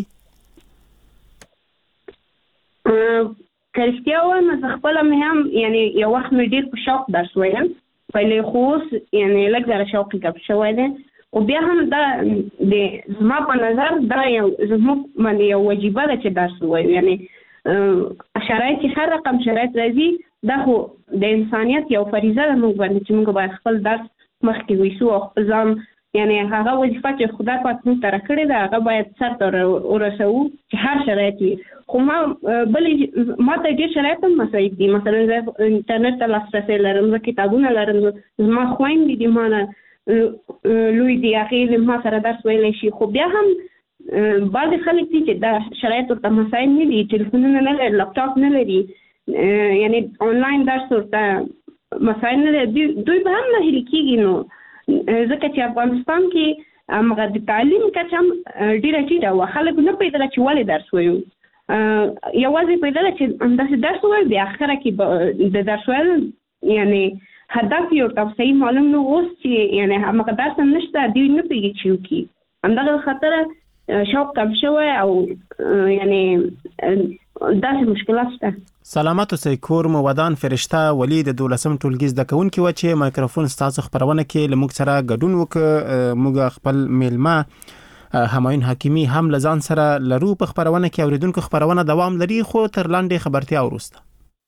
که رښتیا وایم زه خپله مې هم یعنې یو وخت مې ډېر په شوق درس ویلم پهلې خو اوس یعنې لږ زره شوق یې کم شوی دی خو بیا هم دا د زما په نظر دا یو زموږ باندې یو وجیبه ده چې درس ووایو یعنې شرایط چې هر رقم شرایط راځي دا خو د انسانیت یو فریضه ده موږ باندې چې موږ باید خپل درس مخکې ویسو او خپل ځان یعنی هغه وظیفه چې خدای پاک موږ ته راکړې ده هغه باید سرته ورسوو چې هر شرایط وي. خو ما بلې ما ته ډېر شرایط هم مساعد دي. مثلا زه انټرنټ ته لاسرسی لرم، زه کتابونه لرم، زما خویندې دي ما نه لوی دي، هغې ما سره درس ویلی شي. خو بیا هم بعضې خلک دي چې دا شرایط ورته مساعد نه دي، ټلیفونونه نه لري، لپټاپ نه لري، یعنی آنلاین درس ورته مساعد نه لري. دوی به هم ناهیلي کېږي. نو ځکه چې افغانستان کې هغه د تعلیم کچه هم ډېره ټیټه وه. خلک نه پوهېدله چې ولې درس وایو، یوازې پوهېدله چې همداسې درس ووایو، بیا اخره کې د درس ویل یعنې هدف یې ورته صحیح معلوم نه و. اوس چې یعنې هماغه درس هم نشته، دوی نه پوهېږي چې وکړي. همدغه خاطره شوق کم شوی او یعنې داسې مشکلات شته. سلامت اوسئ. کور مو ودان فرشته ولی د دولسم ټولګي زده کوونکي و چې مایکروفون ستاسو خبرونه کې له موږ سره ګډون وکړ. موږ خپل میلمه همایون حکیمی هم لزان سره لرو په خبرونه کې. اوریدونکو خبرونه دوام لري خو تر لاندې خبرتیا وروسته.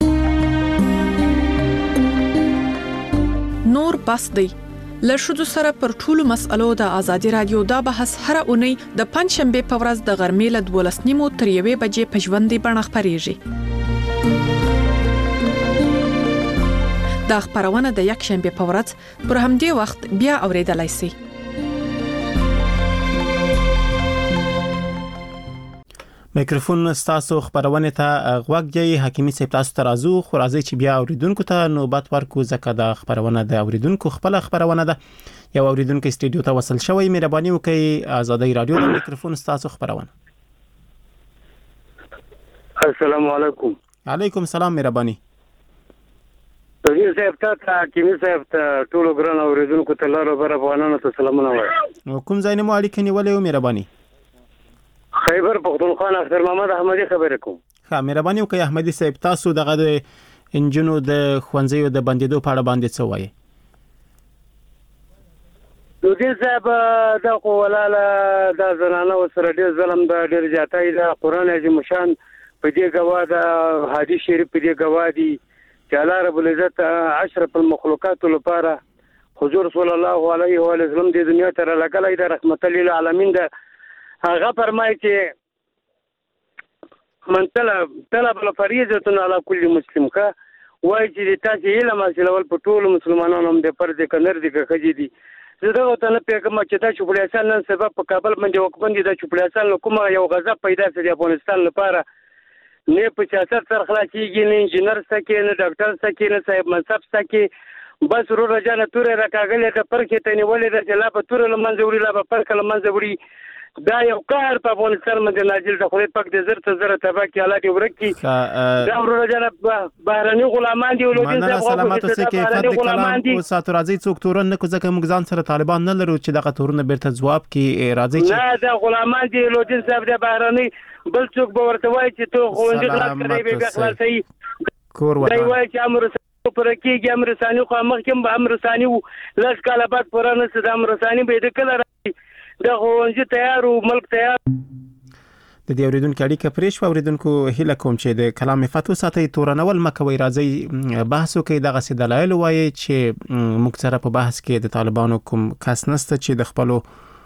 نور بس دی له ښځو سره پر ټولو مسألو د ازادي رادیو دا بحث هر اونۍ د پنځ شنبې په ورځ د غرمې له دولس نیمو تر یوې بجې په ژوندۍ بڼه خپریږي. دا خبرونه د یک شنبې په ورځ پر همدې وخت بیا اوریدلای شئ. میکروفون ستاسو خبرونه ته غوږی. حکیمی صاحب تاسو ته راځو، خو راځي چې بیا اوریدونکو ته نوبت ورکو ځکه دا خبرونه د اوریدونکو خپل خبرونه ده. یو اوریدونکو استودیو ته وصل شوی، مهرباني وکړئ آزادۍ رادیو د میکروفون ستاسو خبرونه. السلام علیکم. علیکم السلام. مهرباني. وزیر صاحب ته حکیمی صاحب ته ټول ګران اوریدونکو ته لاره بر افغانانو ته سلامونه وایم. کوم ځای نه مو اړیکه نیولې و؟ مهرباني. خیبر پختونخوا اختر محمد احمدی خبرې کوم. ها مهرباني وکړئ احمدی صاحب، تاسو دغه د انجنونو د ښوونځیو د بندیدو په اړه باندې څه وایي؟ وزیر صاحب دا خو ولاله دا زنانه سره ډېر ظلم دا ډېر زیاتی دا قرآن عظیم شان په دې ګواه ده، حدیث شریف په دې ګواه دي چې الله رب العزت اشرف المخلوقات لپاره حضور صلی الله علیه و سلم د دنیا ته راغلی دا رحمت للعالمین ده. هغه فرمایي چې من طلب طلب الفریضه علی کل مسلم کا وایي چې تاسو علم حاصلول په ټول مسلمانانو هم د فرض کنر دي کخجی دي. زه دا ته نه پیغام چې دا چوپړیاسان نن سبب په کابل باندې وکبندي دا چوپړیاسان کومه یو غضب پیدا شي د افغانستان لپاره نه په سیاست سره خلاصيږي، نه انجنیر سکه، نه ډاکټر سکه، نه صاحب منصب سکه، بس ورو رجانه تورې راکاګلې د پرکې ته نیولې د لا په تورې لمنځه وړي لا په پرکې لمنځه وړي. دا یو کار په افغانستان باندې نازل د خدای پاک د زر ته زر تبا کې الله دې ورکی. دا ورو رجانه بهرني غلامان دي ولودي صاحب سلامت اوسئ کې فتح کلام او ساتو راځي څوک تورن نه کو ځکه موږ ځان سره طالبان نه لرو چې دغه تورونه بیرته جواب کې راځي چې نه دا غلامان دي ولودي صاحب د بهرني بل څوک به ورته وایي چې تو خوندې خلاص کړی به خلاصي کور وطن دا وایي چې امر پر کېږي امر ثاني خو مخکې به امر ثاني لاس کاله بعد پرانه سد امر ثاني به د کله دا خونځ تیار او ملک تیار. د دې اوریدونکو اړیکه پرېښو. اوریدونکو هیله کوم چې د کلام فتو ساتي تورنول مکوي راځي بحث وکړي دغه سي دلایل وایي چې موږ سره په بحث کې د طالبانو کوم کس نشته چې د خپل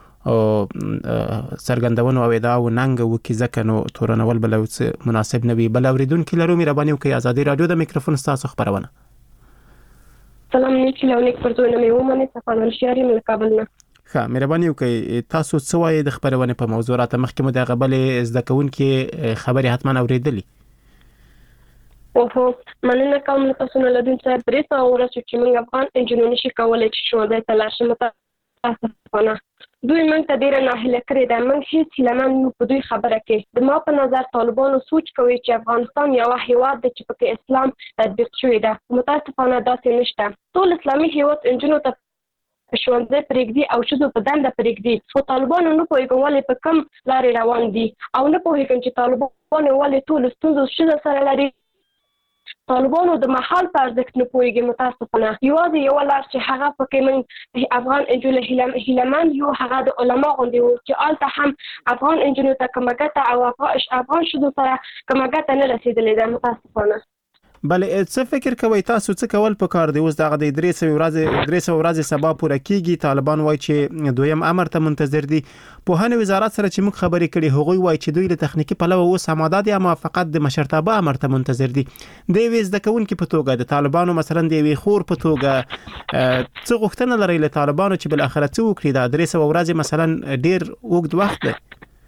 سرګندونو او ادعا و ننګ وکي ځکه نو تورنول بل مناسب نه وي. بل اوریدونکو لرو مهرباني وکړئ آزادۍ رادیو د میکروفون تاسو خبرونه. سلام نیکی لونیک پرځونه مې ومنه صفان الشياري من کابل نه. ښه مهرباني وکړئ تاسو څه وایي د خبرونه په موضوع راته مخکې مو د غبلې زده کوونکې خبرې حتما اوریدلې؟ اوه مننه کوم تاسو نه لدین صاحب پرې تا ورسې چې موږ افغان انجنونو شي کولای چې شو د تلاش متاسفانه دوی موږ ته ډیره ناهیله کړې ده. موږ هیڅ لمن په دوی خبره کې د ما په نظر طالبانو سوچ کوي چې افغانستان یو هیواد دی چې پکې اسلام تطبیق شوی ده. متاسفانه داسې نشته. ټول اسلامي هیواد انجنونو ته ښوونځي پرېږدي او ښځو په دنده پرېږدي. خو طالبانو نه پوهېږم ولې په کوم لارې روان دي او نه پوهېږم چې طالبانو ولې ټولو ستونزو ښځو سره لري. طالبانو د محل په ارزښت نه پوهېږي متاسفانه. یوازې یوه لار چې هغه پکې موږ افغان انجونو هیلهمند یو هغه د علما غوندې وو چې هلته هم افغان انجونو ته کومه ګټه او افغان ښځو سره کومه ګټه نه رسېدلې ده متاسفانه. بل څه فکر کوي تاسو څه کول پکار دی اوس دغه د درې سوه ورځې درې سوه ورځې سبا پوره کیږي طالبان وایي چې دویم امر ته منتظر دي په هنه وزارت سره چې موږ خبرې کړي هغوی وایي چې دوی له تخنیکی پلوه اوس آماده دي اما فقط د مشرتابه امر ته منتظر دي د ویز د کون کې په توګه د طالبانو مثلا د وی خور په توګه څه غوښتنه لري له طالبانو چې بل اخر څه وکړي د درې سوه ورځې مثلا ډیر وګد وخت دی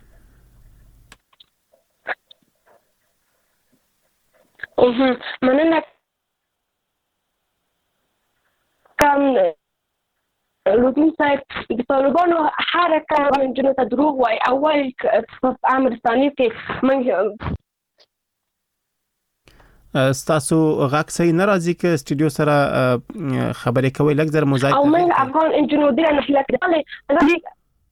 اوه مننه کم لودین صاحب د طالبانو حرکه باندې ته دروغ وای اول په امر ثاني کې من ستاسو غاک صحیح ناراضي کې استودیو سره خبرې کوي لږ زر مزایده او من افغان انجنو دي انا فلک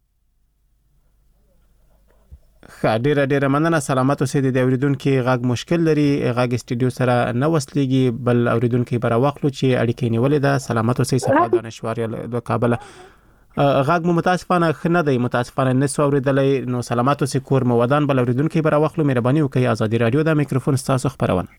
ډیره ډیره مننه سلامت اوسئ د اوریدونکو غاګ مشکل لري غاګ استودیو سره نه وصلېږي بل اوریدونکو برا واخلو چې اړیکې نیولې ده سلامت اوسئ صفاده نشواري د کابل غاګ مو متاسفانه خنه دی متاسفانه نه سو اوریدلې نو سلامت اوسئ کور مو ودان بل اوریدونکو برا واخلو مهرباني وکړئ ازادي رادیو د میکروفون تاسو خبرونه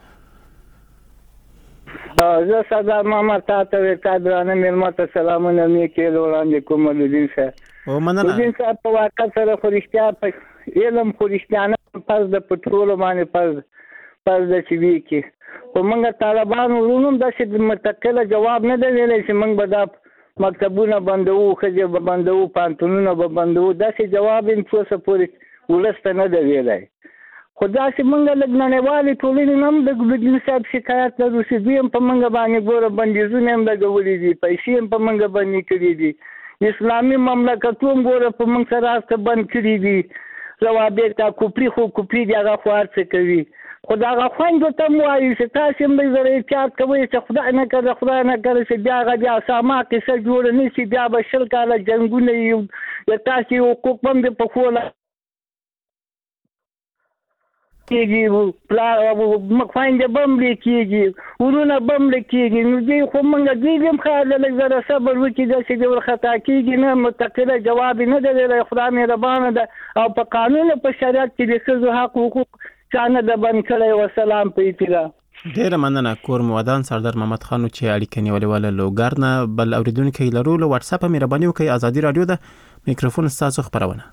زه صدا محمد تاسو ته درانه ملمت سلامونه مې کې وړاندې کوم لودین صاحب او مننه لودین صاحب په واقع سره خو رښتیا په علم خو رښتیا پس د پټرول باندې پس پس د چوي کې خو موږ طالبانو ورونو داسې متکله جواب نه دی ویلی چې موږ به دا مکتبونه بندو ښځې به بندو پانتونونه به بندو داسې جواب یې څو څه پورې ولس ته نه دی ویلی خو داسې موږ لږ نړیوالې ټولنې نه هم د لودین صاحب شکایت لرو چې دوی هم په موږ باندې ګوره بندیزونه هم لګولي دي پیسې هم په موږ باندې کړي دي اسلامي مملکتونه ګوره په موږ سره هسته بند کړي دي روابط تا کوپری خو کوپری دی هغه خوار څه کوي خدا هغه خوند ته مو وایي چې تاسو هم زره چات کوي چې خدای نه کړه خدای نه کړه چې بیا هغه بیا ساما کې څه جوړ نه شي بیا به شل کاله جنگونه یو تاسو حقوق هم په خوله کېږي پلا مخاینده بم لیکيږي ورونه بم لیکيږي نو دې خو مونږ دې هم خیال لږ زره صبر وکړي چې د ورختا کېږي نه متقله جواب نه دی خدای مهربانه ده او په قانون په شریعت کې د ښځو حق حقوق چانه د بند کړی و سلام په اطلاع ډیره مننه کور مودان سردار محمد خانو چې اړیکه نیولې ولا لوګرنه بل اوریدونکو لرو له واتس اپ مهرباني وکړئ ازادي رادیو د میکروفون تاسو خبرونه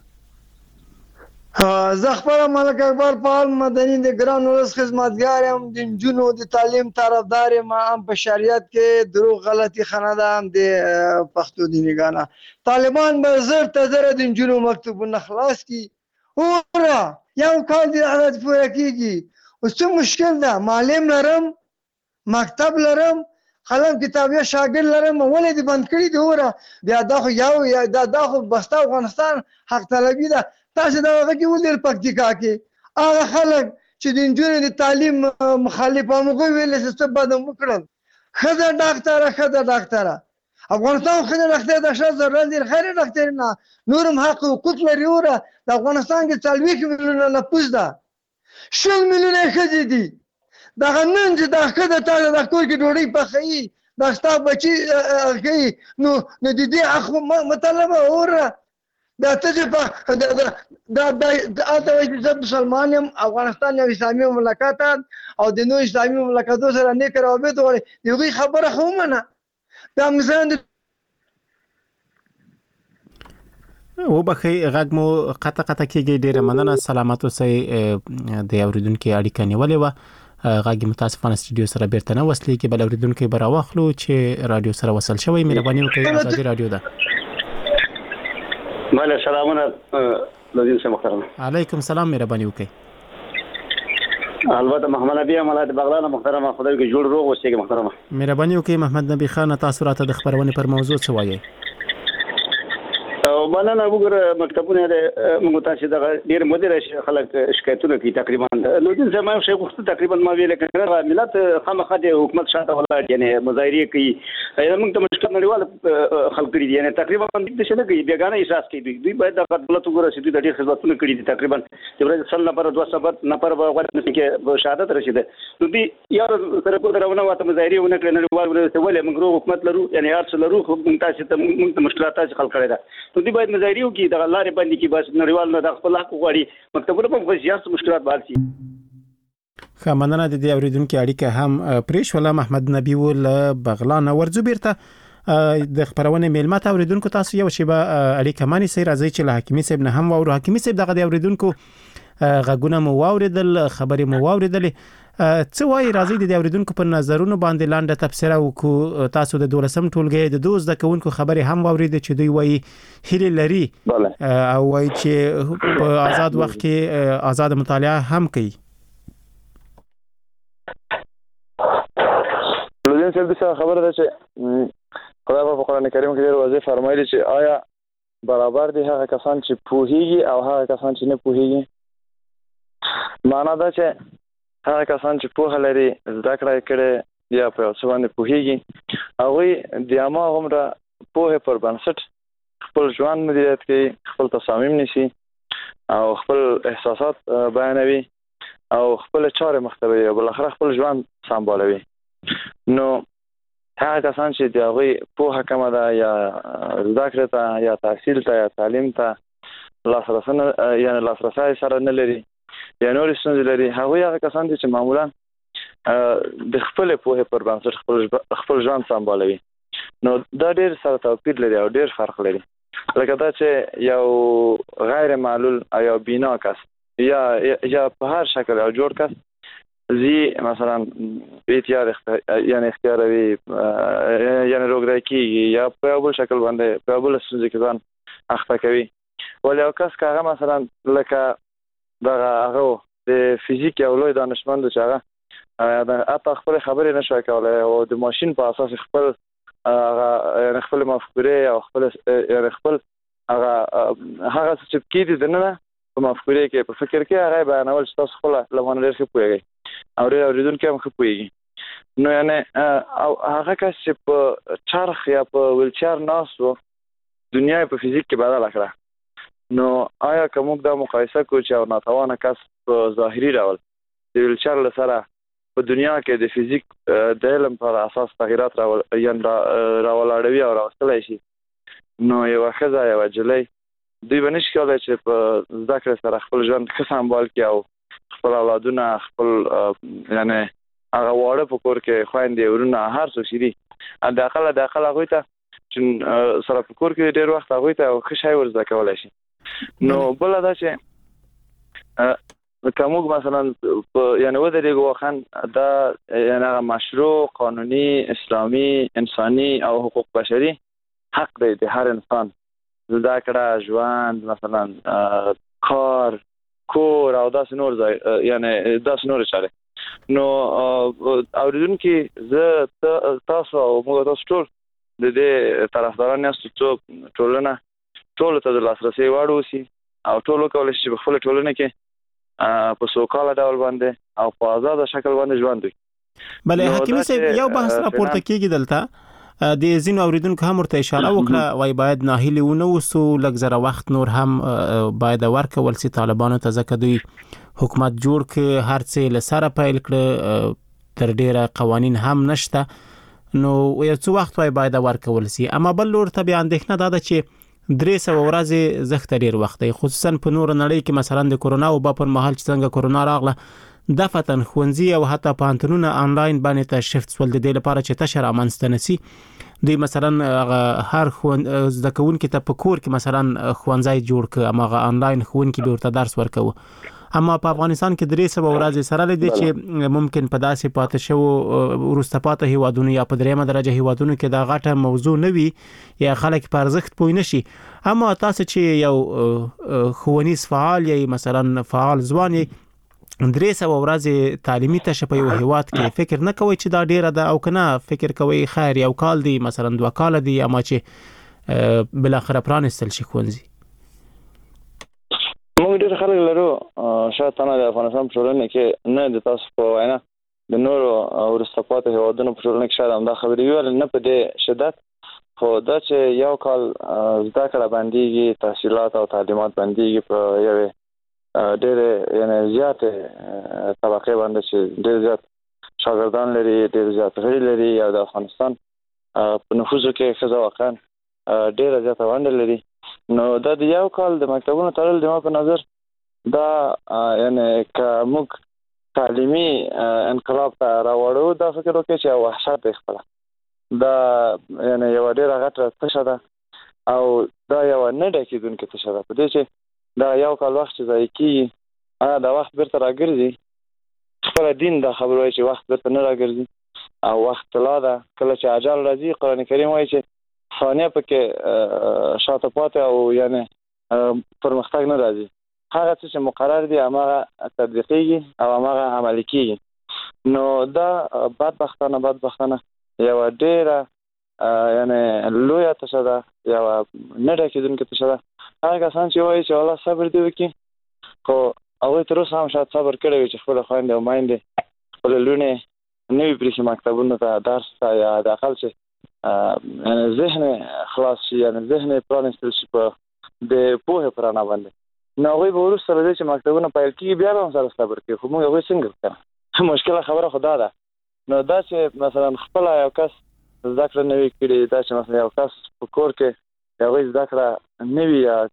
زه خپل ملک اکبر پال مدني د ګران ولس خدمتګار یم د جنونو د تعلیم طرفدار یم هم په شریعت کې دروغ غلطي خنه ده هم د پښتو دینګانه طالبان به زر ته زر د جنونو مکتوبونه خلاص کی اورا یو کال د عادت پوره کیږي او څه مشکل ده معلم لرم مکتب لرم قلم کتابیا شاګرد لرم ولې دې بند کړی دی اورا بیا دا خو یو یا دا دا خو بستا افغانستان حق طلبي ده تاسو دا هغه کې ولر پکتیکا کې هغه خلک چې د انجونو د تعلیم مخالفه موږ ویل چې څه بد وکړل خزه ډاکټر خزه ډاکټر افغانستان خزه ډاکټر د شاته زرل خیر ډاکټر نه نورم حق حقوق لري اوره د افغانستان کې څلوي میلیونه نفوس ده شل میلیونه خزه دي دا نن چې دا خزه تاسو د کور کې ډوډۍ پخې دا ستاسو بچي کوي نو نو د دې اخو مطلب اوره دا ته په دا دا دا دا د مسلمان افغانستان یو اسلامي مملکت او د نو اسلامي مملکتونو سره نه کراوبه دوی یوه خبره هم نه دا مثلا او بخي غږ مو قطه قطه کېږي ډیره مننه سلامات اوسئ د اوریدونکو اړیکه نیولې و غږ متاسفانه استودیو سره بیرته نه وصلېږي بل اوریدونکو برا واخلو چې رادیو سره وصل شوی مهرباني وکړئ ازادي رادیو ده ماله سلامونه لودین صاحب محترم علیکم سلام مهرباني وکړئ البته محمد نبی ملات بغلان محترم خدای کې جوړ روغ اوسېږي محترم مهرباني وکړئ محمد نبی خان تاسو راته د خبرونه پر موضوع څه وایي او مننه وګوره مکتبونه د موږ تاسو د ډیر مدیر خلک شکایتونه کوي تقریبا لودین صاحب ما شي غوښته تقریبا ما ویل کړه ملت خامخا د حکومت شاته ولاړ یعنی مظاهره کوي موږ ته مشکل نړیوال خلک دي یعنی تقریبا د څه نه کوي بیگانه احساس کوي دوی باید د دولت وګوره چې دوی د ډیر خدماتونه کړي دي تقریبا د ورځ سل نفر دوه سبت نفر وغوښتل کې شهادت رسیده نو دوی یو سره کو درونه واته مظاهره ونه کړي نړیوال ولې موږ حکومت لرو یعنی ارڅ لرو موږ تاسو ته موږ مشکلات خلک کړي دا دوی باید مظاهره وکړي د لارې باندې کې بس نړیوال نه د خپل حق غواړي مکتبونه په سیاست مشکلات بار شي خمننه د دې اوریدونکو اړیکه هم پریش ولا محمد نبی ول بغلان ورځو بیرته د خبرونه میلمه ته اوریدونکو تاسو یو شی به اړیکه مانی سي راځي چې له حکیمي صاحب نه هم او حکیمي صاحب دغه د اوریدونکو غږونه مو واوریدل خبرې مو واوریدلې څه وایي راځي د اوریدونکو په نظرونو باندې لاندې تبصره وکړو تاسو د دولسم ټولګي د دوز د کوونکو خبرې هم واورید چې دوی وایي هیله لري او وایي چې په آزاد وخت کې آزاد مطالعه هم کوي. لودین صاحب څه خبره ده چې خدای په قرآن کریم کې ډېر واضح فرمایلی چې آیا برابر دي هغه کسان چې پوهیږي او هغه کسان چې نه پوهیږي. معنا دا چې هغه کسان چې پوهه لري زده کړه کړي یا په څه باندې پوهیږي هغوی د هماغه عمره پوهې پر بنسټ خپل ژوند مدیریت کوي، خپل تصامیم نیسي او خپل احساسات بیانوي او خپل چارې مخته وړي او بالاخره خپل ژوند سمبالوي. نو هغه کسان چې د هغوی پوهه کمه ده یا زده کړې ته یا تحصیل ته یا تعلیم ته لاسرسی یعنې لاسرسی سره نه لري یا نور ستونزې لري، هغوی هغه کسان دي چې معمولا د خپل پوهې پر بنسټ خپل خپل ژوند سمبالوي. نو دا ډېر سره توپیر لري او ډېر فرق لري. لکه دا چې یو غیر معلول او یو بینا کس یا یا په هر شکل او جوړ کس زی مثلا بیتیار یعنی اختیاروي یعنی روګرای کیږي یا په بل شکل باندې په بل ستونزې کې ځان اخته کوي. ولې یو کس که هغه مثلا لکه دغه هغه د فزیک یو لوی دانشمند چې هغه حتی خپل خبرې نشوي کولای او د ماشین په اساس خپل هغه خپل مفکورې او خپل یعنی خپل هغه هغه چې کېدی دنه په مفکورې کې په فکر کې هغه بیانول چې تاسو خپل لمن لري ښه پوهیږئ او ډېر اوریدونکي هم ښه پوهیږي. نو یعنی او هغه کس چې په چرخ یا په ویلچیر ناست و دنیا په فزیک کې بدله کړه. نو آیا که موږ دا مقایسه کوو چې یو ناتوانه کس په ظاهري ډول د ویلچر له سره په دنیا کې د فزیک د علم پر اساس تغیرات راولاړوي او راوستلی شي، نو یوه ښځه یوه نجلۍ دوی به نشي کولی چې په زده کړې سره خپل ژوند ښه سمبال کړي او خپل اولادونه خپل یعنې هغه واړه په کور کې خویندې ورونه هر څوک چې دي د اقله د اقل هغوی ته چې سره په کور کې ډېر وخت هغوی ته ښه شی ور زده کولی شي. نو بله دا چې که موږ مثلا یعنې ودرېږو واقعا دا یعنې هغه مشروع قانوني اسلامي انساني او حقوق بشري حق دی د هر انسان زده کړه ژوند مثلا کار کور او داسې نور ځای یعنې داسې نورې چارې. نو اورېدونکي زه تاسو او موږ تاسو ټول د دې طرفداران یاستو څوک ټولنه ټولو ته د لاسرسي وړ اوسي او ټول وکولی شي چې په خپله ټولنه کې په سوکاله ډول باندې او په آزاده شکل باندې ژوند وکړي. بله حکیمي صاحب یو بحث راپورته کېږي دلته د ځینو اوریدونکو هم ورته اشاره وکړه وایي باید ناهیلي ونه اوسو، لږ زره وخت نور هم باید ورکول سي طالبانو ته ځکه دوی حکومت جوړ کړي هر څه له سره پیل کړه تر ډېره قوانین هم نشته، نو یو څه وخت وایي باید ورکول سي. اما بل لور ته بیا اندېښنه دا ده چې درې سوه ورځې زښته ډېر وخت دی، خصوصا په نور نړۍ کې مثلا د کورونا وبا پر مهال چې څنګه کورونا راغله دفعتاً ښوونځي او حتی پوهنتونونه آنلاین باندې ته شفت شول د دې لپاره چې تشه رامنځته نه سي. دوی مثلا هر زده کوونکي ته په کور کې مثلا ښوونځی جوړ کړه هماغه آنلاین ښوونکي به ورته درس ورکوه. اما په افغانستان کې درې سوه ورځې سره لدی چې ممکن په داسې پاتې شو وروسته پاتې هیوادونو یا په دریمه درجه هیوادونو کې دا غټه موضوع نه وي یا خلک په ارزښت پوه نه شي. اما تاسو چې یو ښوونیز فعال یا مثلا فعال ځوان یې درې سوه ورځې تعلیمي تشه په یو هیواد کې فکر نه کوئ چې دا ډیره ده او که نه فکر کوئ خیر یو کال دی مثلا دوه کاله دی اما چې بالاخره پرانستل شي ښوونځي؟ موږ ډېر خلک لرو شاید تنه د افغانستان په ټولنه کې نه د تاسو په وینا د نورو وروسته پاتې هېوادونو په ټولنه کې شاید همدا خبرې وي ولې نه په دې شدت، خو دا چې یو کال زده کړه بندېږي تحصیلات او تعلیمات بندېږي په یوې ډېرې یعنې زیاتې طبقې باندې چې ډېر زیات شاګردان لري ډېر زیات غړي لري او د افغانستان په نفوذو کې ښځه واقعا ډېره زیاته ونډه لري. نو دا د یو کال د مکتبونو تړل د ما په نظر دا یعنې که موږ تعلیمي انقلاب ته راوړو دا فکر وکړي چې وحشت دی خپله دا یعنی یوه ډېره غټه تشه ده او دا یوه نه ډکېدونکې تشه ده په دې چې دا یو کال وخت چې ضایع کېږي آیا دا وخت بیرته راګرځي خپله دین دا خبر وایي چې وخت بیرته نه راګرځي او وخت طلا ده کله چې اجل راځي قرآن کریم وایي چې ثانیه پکې شاته پاتې او یعنی پرمختګ نه راځي هغه څه چې مقرر دي هماغه تطبیقېږي او هماغه عملي کېږي نو دا بدبختانه بدبختانه یوه ډېره یعنی لویه تشه ده یوه نه ډکېدونکې تشه ده هغه کسان چې وایي چې الله صبر دې وکړي خو هغوی تر اوسه هم شاید صبر کړی وي چې خپله خویندې او میندې خپلې لوڼې نه وي پرېښي مکتبونو ته درس ته یا د اقل چې یعنی ذهن خلاص شي یعنی ذهن یې پرانیستل شي په د پوهې په رڼا باندې نو هغوی به وروسته له دې چې مکتبونه پیل کېږي بیا به هم سره صبر کوي خو موږ هغوی څنګه وکړو مشکله خبره خو دا ده نو دا چې مثلا خپله یو کس زده کړه نه وي کړې دا چې مثلا یو کس په کور کې د هغوی زده کړه نه وي یا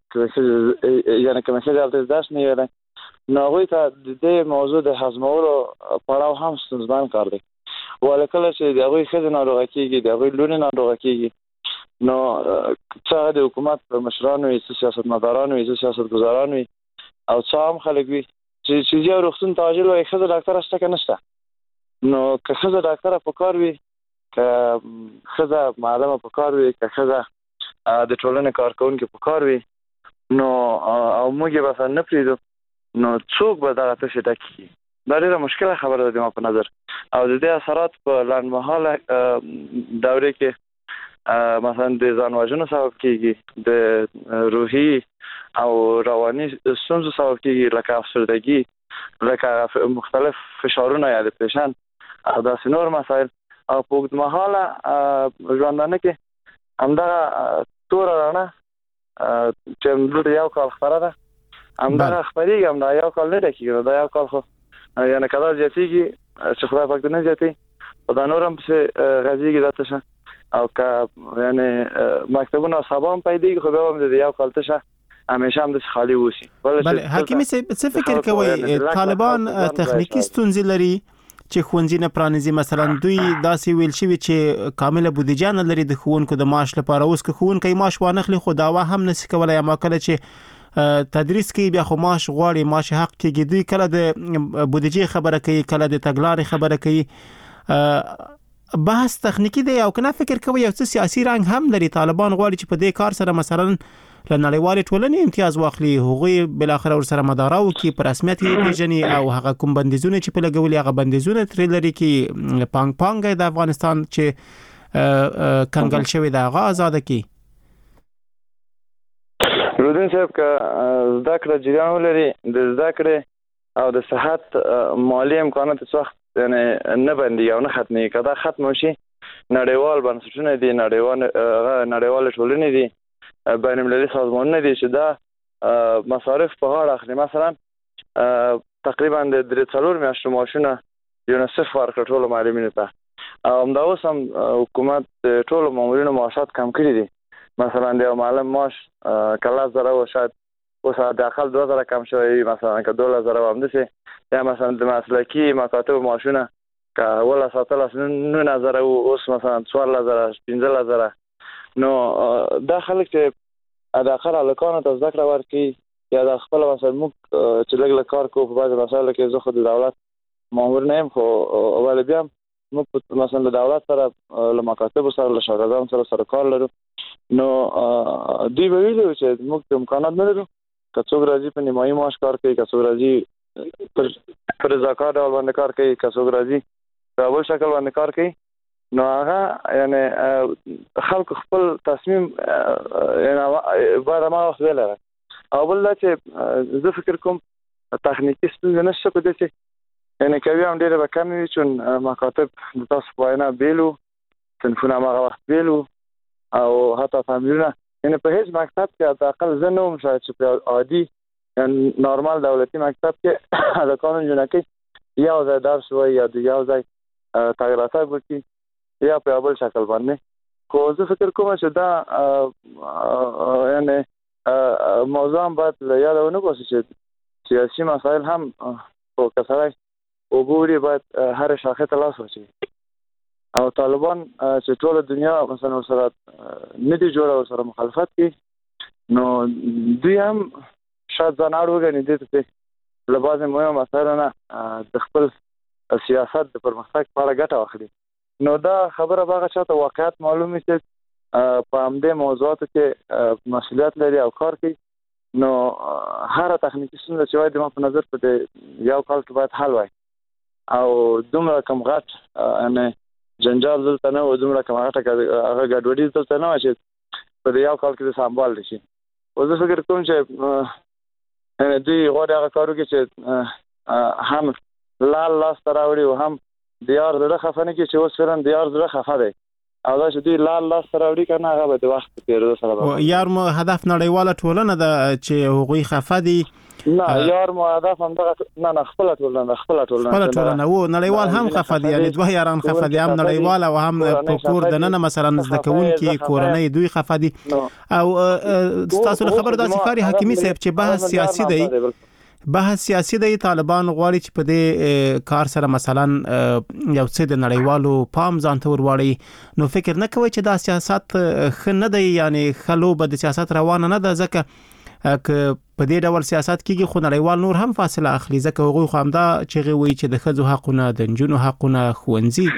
یعنې کومې ښځې هلته درس نه ویلی نو هغوی ته د دې موضوع د هضمولو پړاو هم ستونزمن کار دی ولې کله چې د هغوی ښځې ناروغه کېږي د هغوی لوڼې ناروغه کېږي نو څه هغه د حکومت مشران وي څه سیاستمداران وي څه سیاستګزاران وي او څه عام خلک وي چې چې ځي او روغتون ته عاجل وایي ښځه ډاکټره شته که نشته نو که ښځه ډاکټره په کار وي که ښځه معلمه په کار وي که ښځه د ټولنې کارکوونکې په کار وي نو او موږ یې مثلا نه پرېږدو نو څوک به دغه تشې ډکې کړي دا ډېره مشکله خبره ده زما په نظر او د دې اثرات په لنډمهاله دورې کې مثلا د ځان وژنو سبب کېږي د روحي او رواني ستونزو سبب کېږي لکه افسردګي لکه مختلف فشارونه یا ډپریشن او داسې نور مسایل او په اوږدمهاله ژوندانه کې همدغه توره رڼا چې دلته یو کال خپره ده همدغه خپرېږي همدا یو کال نه ډکېږي نو دا یو کال خو یعنې که دا زیاتېږي چې خدای پاک دې نه زیاتوي خو دا نور هم پسې غځېږي دا تشه او که یعنی مکتبونه سبا هم پیدېږي خو بیا هم د یو کال تشه همیشه هم داسې خالي اوسي بله حکیمي صاحب څه فکر کوئ طالبان تخنیکي ستونزې لري چې ښوونځي نه پرانیزي مثلا دوی داسې ویل شوي چې کامله بودیجه نه لري د ښوونکو د معاش لپاره اوس که ښوونکی معاش وانخلي خو دعوا هم نشي کولی اما کله چې تدریس کوي بیا خو معاش غواړي معاش حق کېږي دوی کله د بودیجې خبره کوي کله د تګلارې خبره کوي بحث تخنیکی دی او کنه فکر کوي یو څه سیاسي رنګ هم لري طالبان غواړي چې په دې کار سره مثلا له نړیوالې ټولنې امتیاز واخلي هغوی بل اخر ور سره مدارا وکي پر رسمیت یې پیژني او هغه کوم بندیزونه چې په لګولي هغه بندیزونه تر لري کې پانګ پانګ د افغانستان چې کنګل شوی د هغه آزاد کی رودین صاحب که زده کړه جریان ولري د زده کړې او د صحت مالی امکانات څه وخت یعنی نه بندي او نه ختمي که دا ختم شي نړیوال بنسټونه دي نړیوال نړیوال ټولنې دي بین المللي سازمانونه دي چې دا مصارف په غاړه اخلي مثلا تقریبا د درې څلور میاشتو معاشونه یونیسف ورکړه ټولو معلمینو ته او همدا اوس هم حکومت ټولو مامورینو معاشات کم کړي دي مثلا د یو معلم معاش که لس زره و شاید اوس د اقل دوه زره کم شوی مثلا که دولس زره و همداسې یا مثلا د مسلکي مکاتبو معاشونه که اوله ساتلس نونه زره و اوس مثلا څوارلس زره پنځلس زره نو دا خلک چې د اقل هلکانو ته زده کړه ورکوي یا د خپله مثلا موږ چې لږ لږ کار کوو په بعضې مسایلو کې زه خو د دولت مامور نه یم خو ولې بیا هم موږ مثلا د دولت سره له مکاتبو سره له شاګردانو سره سره کار لرو نو دوی به ویلي چې موږ امکانات نه لرو که څوک راځي په نیمایي معاش کار کوي که څوک راځي پر پر رضاکار ډول باندې کار کوي که څوک راځي په بل شکل باندې کار کوي نو هغه یعنی خلکو خپل تصمیم یعنی باید هماغه وخت ولري او بل دا چې زه فکر کوم تخنیکي ستونزې نشته په دې چې یعنی کوي هم ډېره به کمې وي چون مکاتب د تاسو په وینا بېل وو صنفونه هماغه وخت بېل وو او حتی تعمیرونه یعنی په هیڅ مکتب کې حداقل زه نه وم شاید چې په عادي نارمال دولتي مکتب کې هلکانو جنکۍ یو ځای درس وایي یا د یو ځای تګ راتګ وکړي یا په یو بل شکل باندې خو زه فکر کوم چې دا یعنی موضوع هم باید له یاده ونه باسي چې سیاسي مسایل هم خو که سړی وګوري باید هر شاخه ته لاس واچوي او طالبان چې ټول دنیا مثلا سره ندي جوړه سره مخالفت کوي نو دوی هم شاید ځان اړ وګڼي دې ته له بعضې مهمه مسایلو نه د خپل سیاست د پرمختګ په اړه ګټه واخلي نو دا خبره به هغه چاته واقعیت معلوم وي چې په همدې موضوعاتو کې مسؤلیت لري او کار کوي نو هر تخنیکي ستونزه چې وایي د ما په نظر په دې یو کال کې باید حل وای او دومره کم غټ یعنې جنجال دلته نه و دومره کم غټه هغه ګډوډي دلته نه وه چې په دې یو کال کې د سمبال شي او زه فکر کوم چې دوی غواړي هغه کار وکړي چې هم لال لاس ته راوړي او هم د یار زړه خفه نه کړي چې اوس فعلا د یار زړه خفه دی او دا چې دوی لال لاس ته راوړي که نه هغه به د وخت په تېرېدو سره یار مو هدف نړیواله ټولنه ده چې هغوی خفه دي نه یار مو هدف همدغه نه نه خپله ټولنه خپله ټولنه خپله ټولنه و نړیوال هم خفه دي یعنې دوه یاران خفه دي هم نړیوال او هم په کور دننه مثلا زده کوونکي کورنۍ دوی خفه دي او ستاسو له خبرو داسې ښکاري حکیمي صاحب چې بحث سیاسي دی بحث سیاسي دی طالبان غواړي چې په دې کار سره مثلا یو څه د نړیوالو پام ځان ته ورواړي نو فکر نه کوي چې دا سیاست ښه نه دی یعنې ښه لوبه د سیاست روانه نه ده ځکه که په دې ډول سیاست کېږي خو نړیوال نور هم فاصله اخلي ځکه هغوی خو همدا چغې وایي چې د ښځو حقونه د نجونو حقونه ښوونځي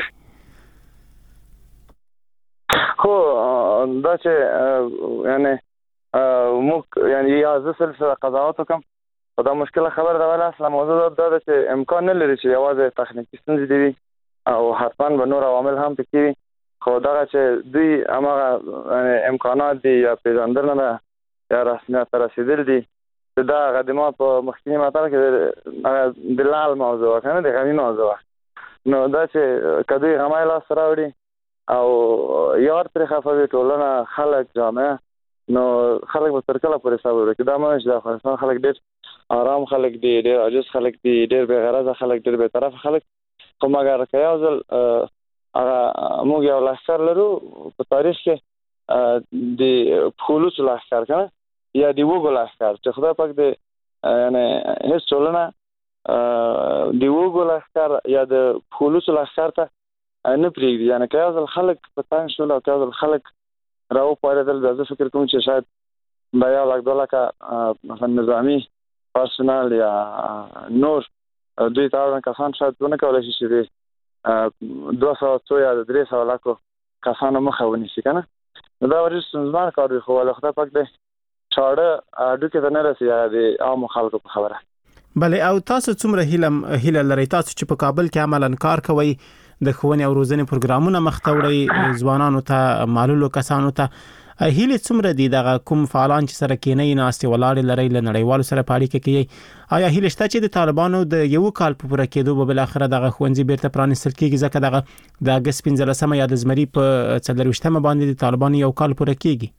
خو دا چې یعنې موږ یعنې یا زه سلسله قضاوت وکړم خو دا مشکله خبره ده ولې اصله موضوع دا ده چې امکان نه لري چې یوازې تخنیکي ستونزې دي وي او حتما به نور عوامل هم پکې وي خو دغه چې دوی هماغه امکانات دي یا پېژندنه ده یا رسمیت ته رسېدل دي چې دا هغه د ما په مخکیني مطلب کې د لال موضوع که نه د غمي موضوع نو دا چې که دوی غمی لاس راوړي او یار پرې خفه وي ټولنه خلک جامعه نو خلک به تر کله پورې صبر وکړي دا مه چې د افغانستان خلک ډېر آرام خلک دي ډېر عاجز خلک دي ډېر بې غرضه خلک ډېر بې طرفه خلک خو مګر که یو ځل هغه موږ یو لښکر لرو په تاریخ کې د پولوسو لښکر که نه یا د وږو لښکر چې خدای پاک د یعنې هېڅ ټولنه د وږو لښکر یا د پولوسو لښکر ته نه پرېږدي یعنې که یو ځل خلک په تنګ شول او که یو ځل خلک راوپارېدل بیا زه فکر کوم چې شاید به یو لک دوه لکه مثلا نظامي پرسونال یا نور دوی ته اړوند کسان شاید ونه کولی شي چې د دوه سوه څو یا د درې سوه لکو کسانو مخه ونیسي که نه نو دا ورډېر ستونزمن کار وي خو ولې خدای پاک دی چاړه هډوکې ته نه رسي د عامو خلکو په خبره بلې او تاسو څومره هیله هیله لرئ تاسو چې په کابل کې عملاً کار کوئ د ښوونې او روزنې پروګرامونه مخ ته وړئ ځوانانو ته معلولو کسانو ته هیله څومره دي دغه کوم فعالان چې سره کېنئ ناستې ولاړې لرئ له نړیوالو سره په اړیکه کې یئ آیا هیله شته چې د طالبانو د یو کال په پوره کېدو به بالاخره دغه ښوونځي بیرته پرانیستل کېږي ځکه دغه د اګست پنځلسمه یا د زمري په څلرویشتمه باندې د طالبانو یو کال پوره کېږي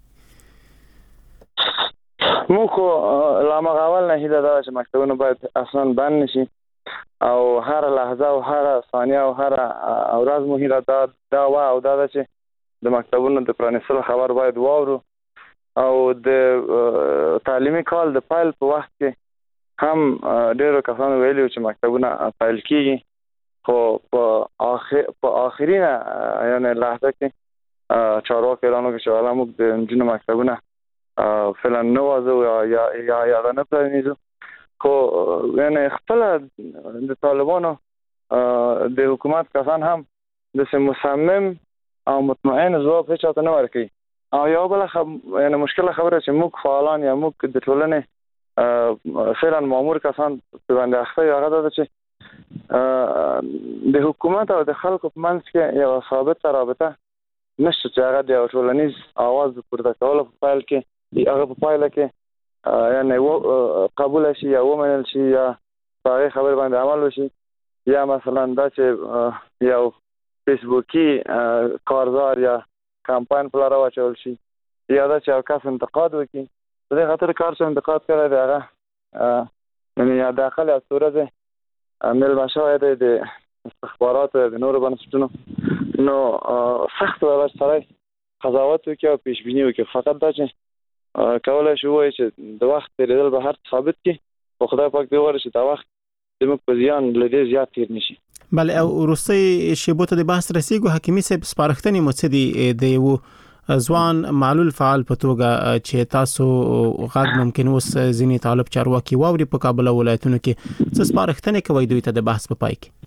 موږ خو له هماغه اول نه هیله ده چې مکتبونه باید اصلا بند نشي او هره لحظه او هره ثانیه او هره ورځ مو هیله دا وه او دا ده چې د مکتبونو د پرانیستلو خبر باید واورو او د تعلیمي کال د پیل په وخت کې هم ډېرو کسانو ویلي چې مکتبونه پیل کېږي خو په آخر په آخرینه یعنې لحظه کې چارواکي اعلان وکړي چې والا موږ د نجونو مکتبونه فعلا نه وازو یا یا یا نه پرانیزو خو یعنې خپله د طالبانو د حکومت کسان هم داسې مصمم او مطمئن ځواب هیچ چاته نه ورکوي او یو بله خب... یعنې مشکله خبره چې موږ فعالان یا موږ د ټولنې فعلا مامور کسان په باندې اخته یو هغه ده چې د حکومت او د خلکو په منځ کې یوه ثابته رابطه نشته چې هغه د یو ټولنیز اواز د پورته کولو په پیل کې هغه په پایله کې یعنې قبوله شي یا ومنل شي یا په هغې خبرې باندې عمل وشي یا مثلا دا چې یو فیسبوکی کارزار یا کمپاین په لاره واچول شي یا دا چې یو کس انتقاد وکړي په دې خاطر کار چې انتقاد کړی دی هغه یعنې یا د اقل از څو ورځې میلمه شوی دی د استخباراتو د نورو بنسټونو نو سخت به سړی قضاوت وکړي او پیشبیني وکړي فقط دا چې کولی شي ووایي چې د وخت تېرېدل به هر څه ثابت کړي خو خدای پاک دې وغواړي چې دا وخت زموږ په زیان لدې زیات تیر نشي. بله او روسي شیبو ته د بحث رسیدو حکیمي صاحب سپارښتنې مو څه دي د یو ځوان معلول فعال په توګه چې تاسو غږ ممکن اوس ځینې طالب چارواکي واوري په کابل ولایتونو کې څه سپارښتنې کوي دوی ته د بحث په پای کې؟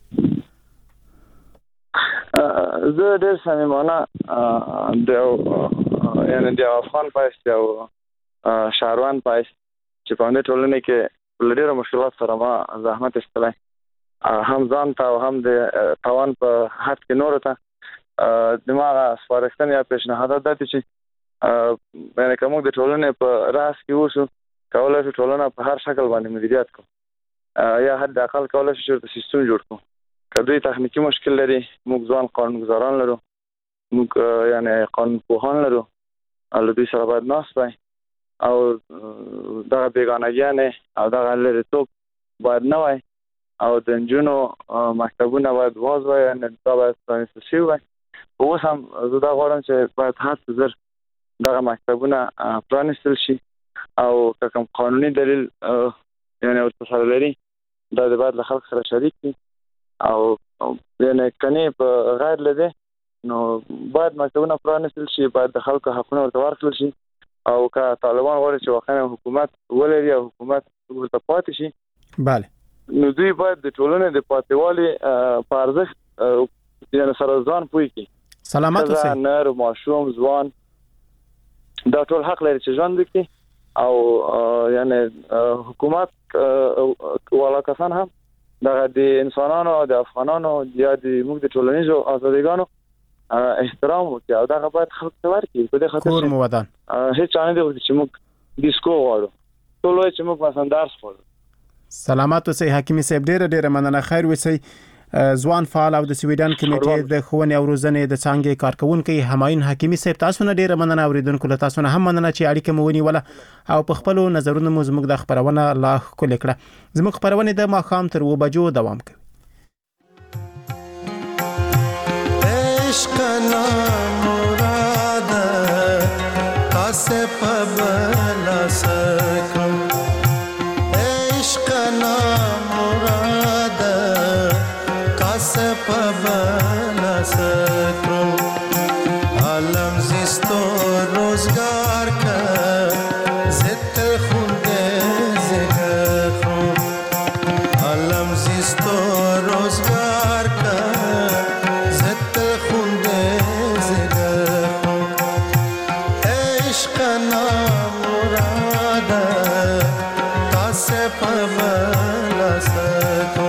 زه ډېر صمیمانه د یعنی د افغان پایست او شهروان پایست چې په دې ټولنه کې لږه مشکلات سره ما زحمت استلای هم ځان ته او هم د توان په حد کې نور ته دماغه سپارښتنه یا پیشنهادات دي چې یعنی کوم د ټولنې په راس کې وشو کولای شو ټولنه په هر شکل باندې مدیریت کو یا حد اقل کولای شو چې سیستم جوړ کو. کله تخنیکی مشکل لري موږ ځوان قانونګزاران لرو موږ یعنی قانون پوهان لرو او دوی سره باید ناست وای او دا بیگانګیانه او دا لري توپ باید نه وای او د انجونو مکتبونه باید واز وای نه دا باید پرانیستل شي وای. اوس هم زه دا غواړم چې باید هڅه زر دا مکتبونه پرانیستل شي او کوم قانوني دلیل یعنی او تصور لري دا د باید له خلک سره شریک شي او یعنی کني په غیر لده نو باید مکتبونه پرانیستل شي باید د خلکو حقونه ورته ورکړل شي او که طالبان غواړي چې واقعا حکومت ولري او حکومت ورته پاتې شي bale نو دوی باید د ټولنې د پاتېوالي په ارزښت یعنی سره ځان پوي کی سلامت اوسئ نر ماشوم ځوان دا ټول حق لري چې ژوند وکړي او یعنی حکومت ولا کسان هم دا د انسانانو د افغانانو یا د موږ د ټولنیزو ازادیګانو احترام وکړي او دا باید خلک ته ورکړي په دې خاطر کور مو ودان هیڅ نه دی چې موږ ډیسکو غواړو ټول وایي چې موږ مثلا درس غواړو. سلامات اوسئ حکیمي صاحب ډېر ډېر مننه خیر وسئ. ځوان فعال او د سویډن کمیټې د ښوونې او روزنې د څانګې کارکونکو همایون حکیمي صاحب تاسو نه ډېر مننه اوریدونکو له تاسو نه هم مننه چې اړیکه مو ونیوله او په خپل نظرونو مو زموږ د خبرونه لا ښکلې کړه. زموږ خبرونه د ماښام تر اوه بجو دوام کوي. عشق مراد تاسه پبلا سکم عشق مراد تاسه پبلا سکم عالم زیستو روزگار کا زت خونده زگر خون عالم زیستو روزگار کا زت خونده زگر خون عشق نامراد تاسه پبلا سکم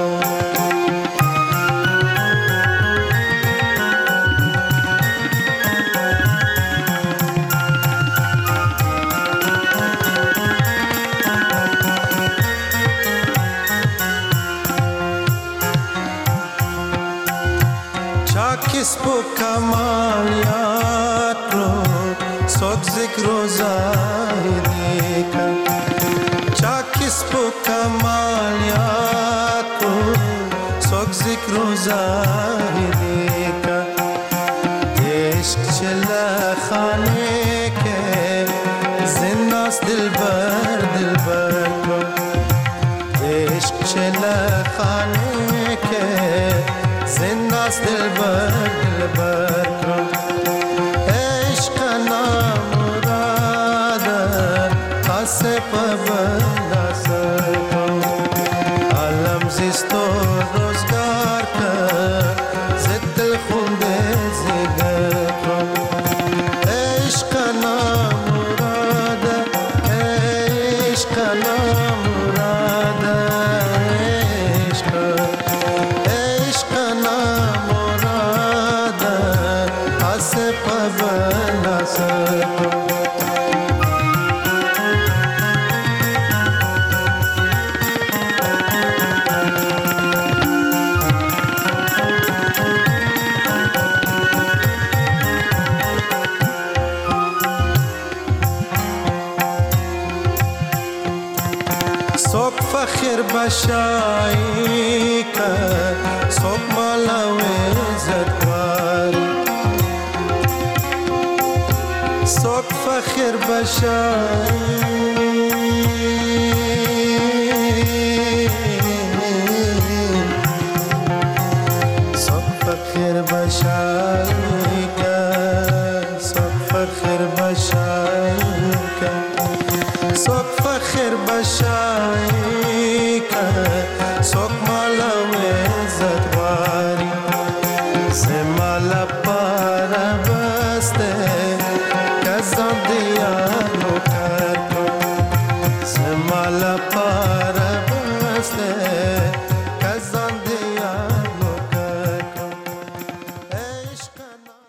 किसको कमालियात रो सोक जिक्रो ज़ाहिरी का चा किसको कमालियात रो सोक जिक्रो ज़ाहिरी का इश्क चला खाने के जिन्नास दिलबर दिलबर को इश्क चला खाने के जिन्नास दिलबर दिलबर को इश्क नामुराद खासे पबला सको आलम जिस्तो रोजगार का जिद खुंदे जिगर को इश्क नामुराद इश्क नामुराद इश्क इश्क नामुराद खासे पबला सको सोक फखर बशाई का सोक मालावे ज़दवार सोक फखर बशाई بشایی که سوک فخر بشایی که سوک فخر بشایی که سوک مالا و عزت واری سے مالا پارا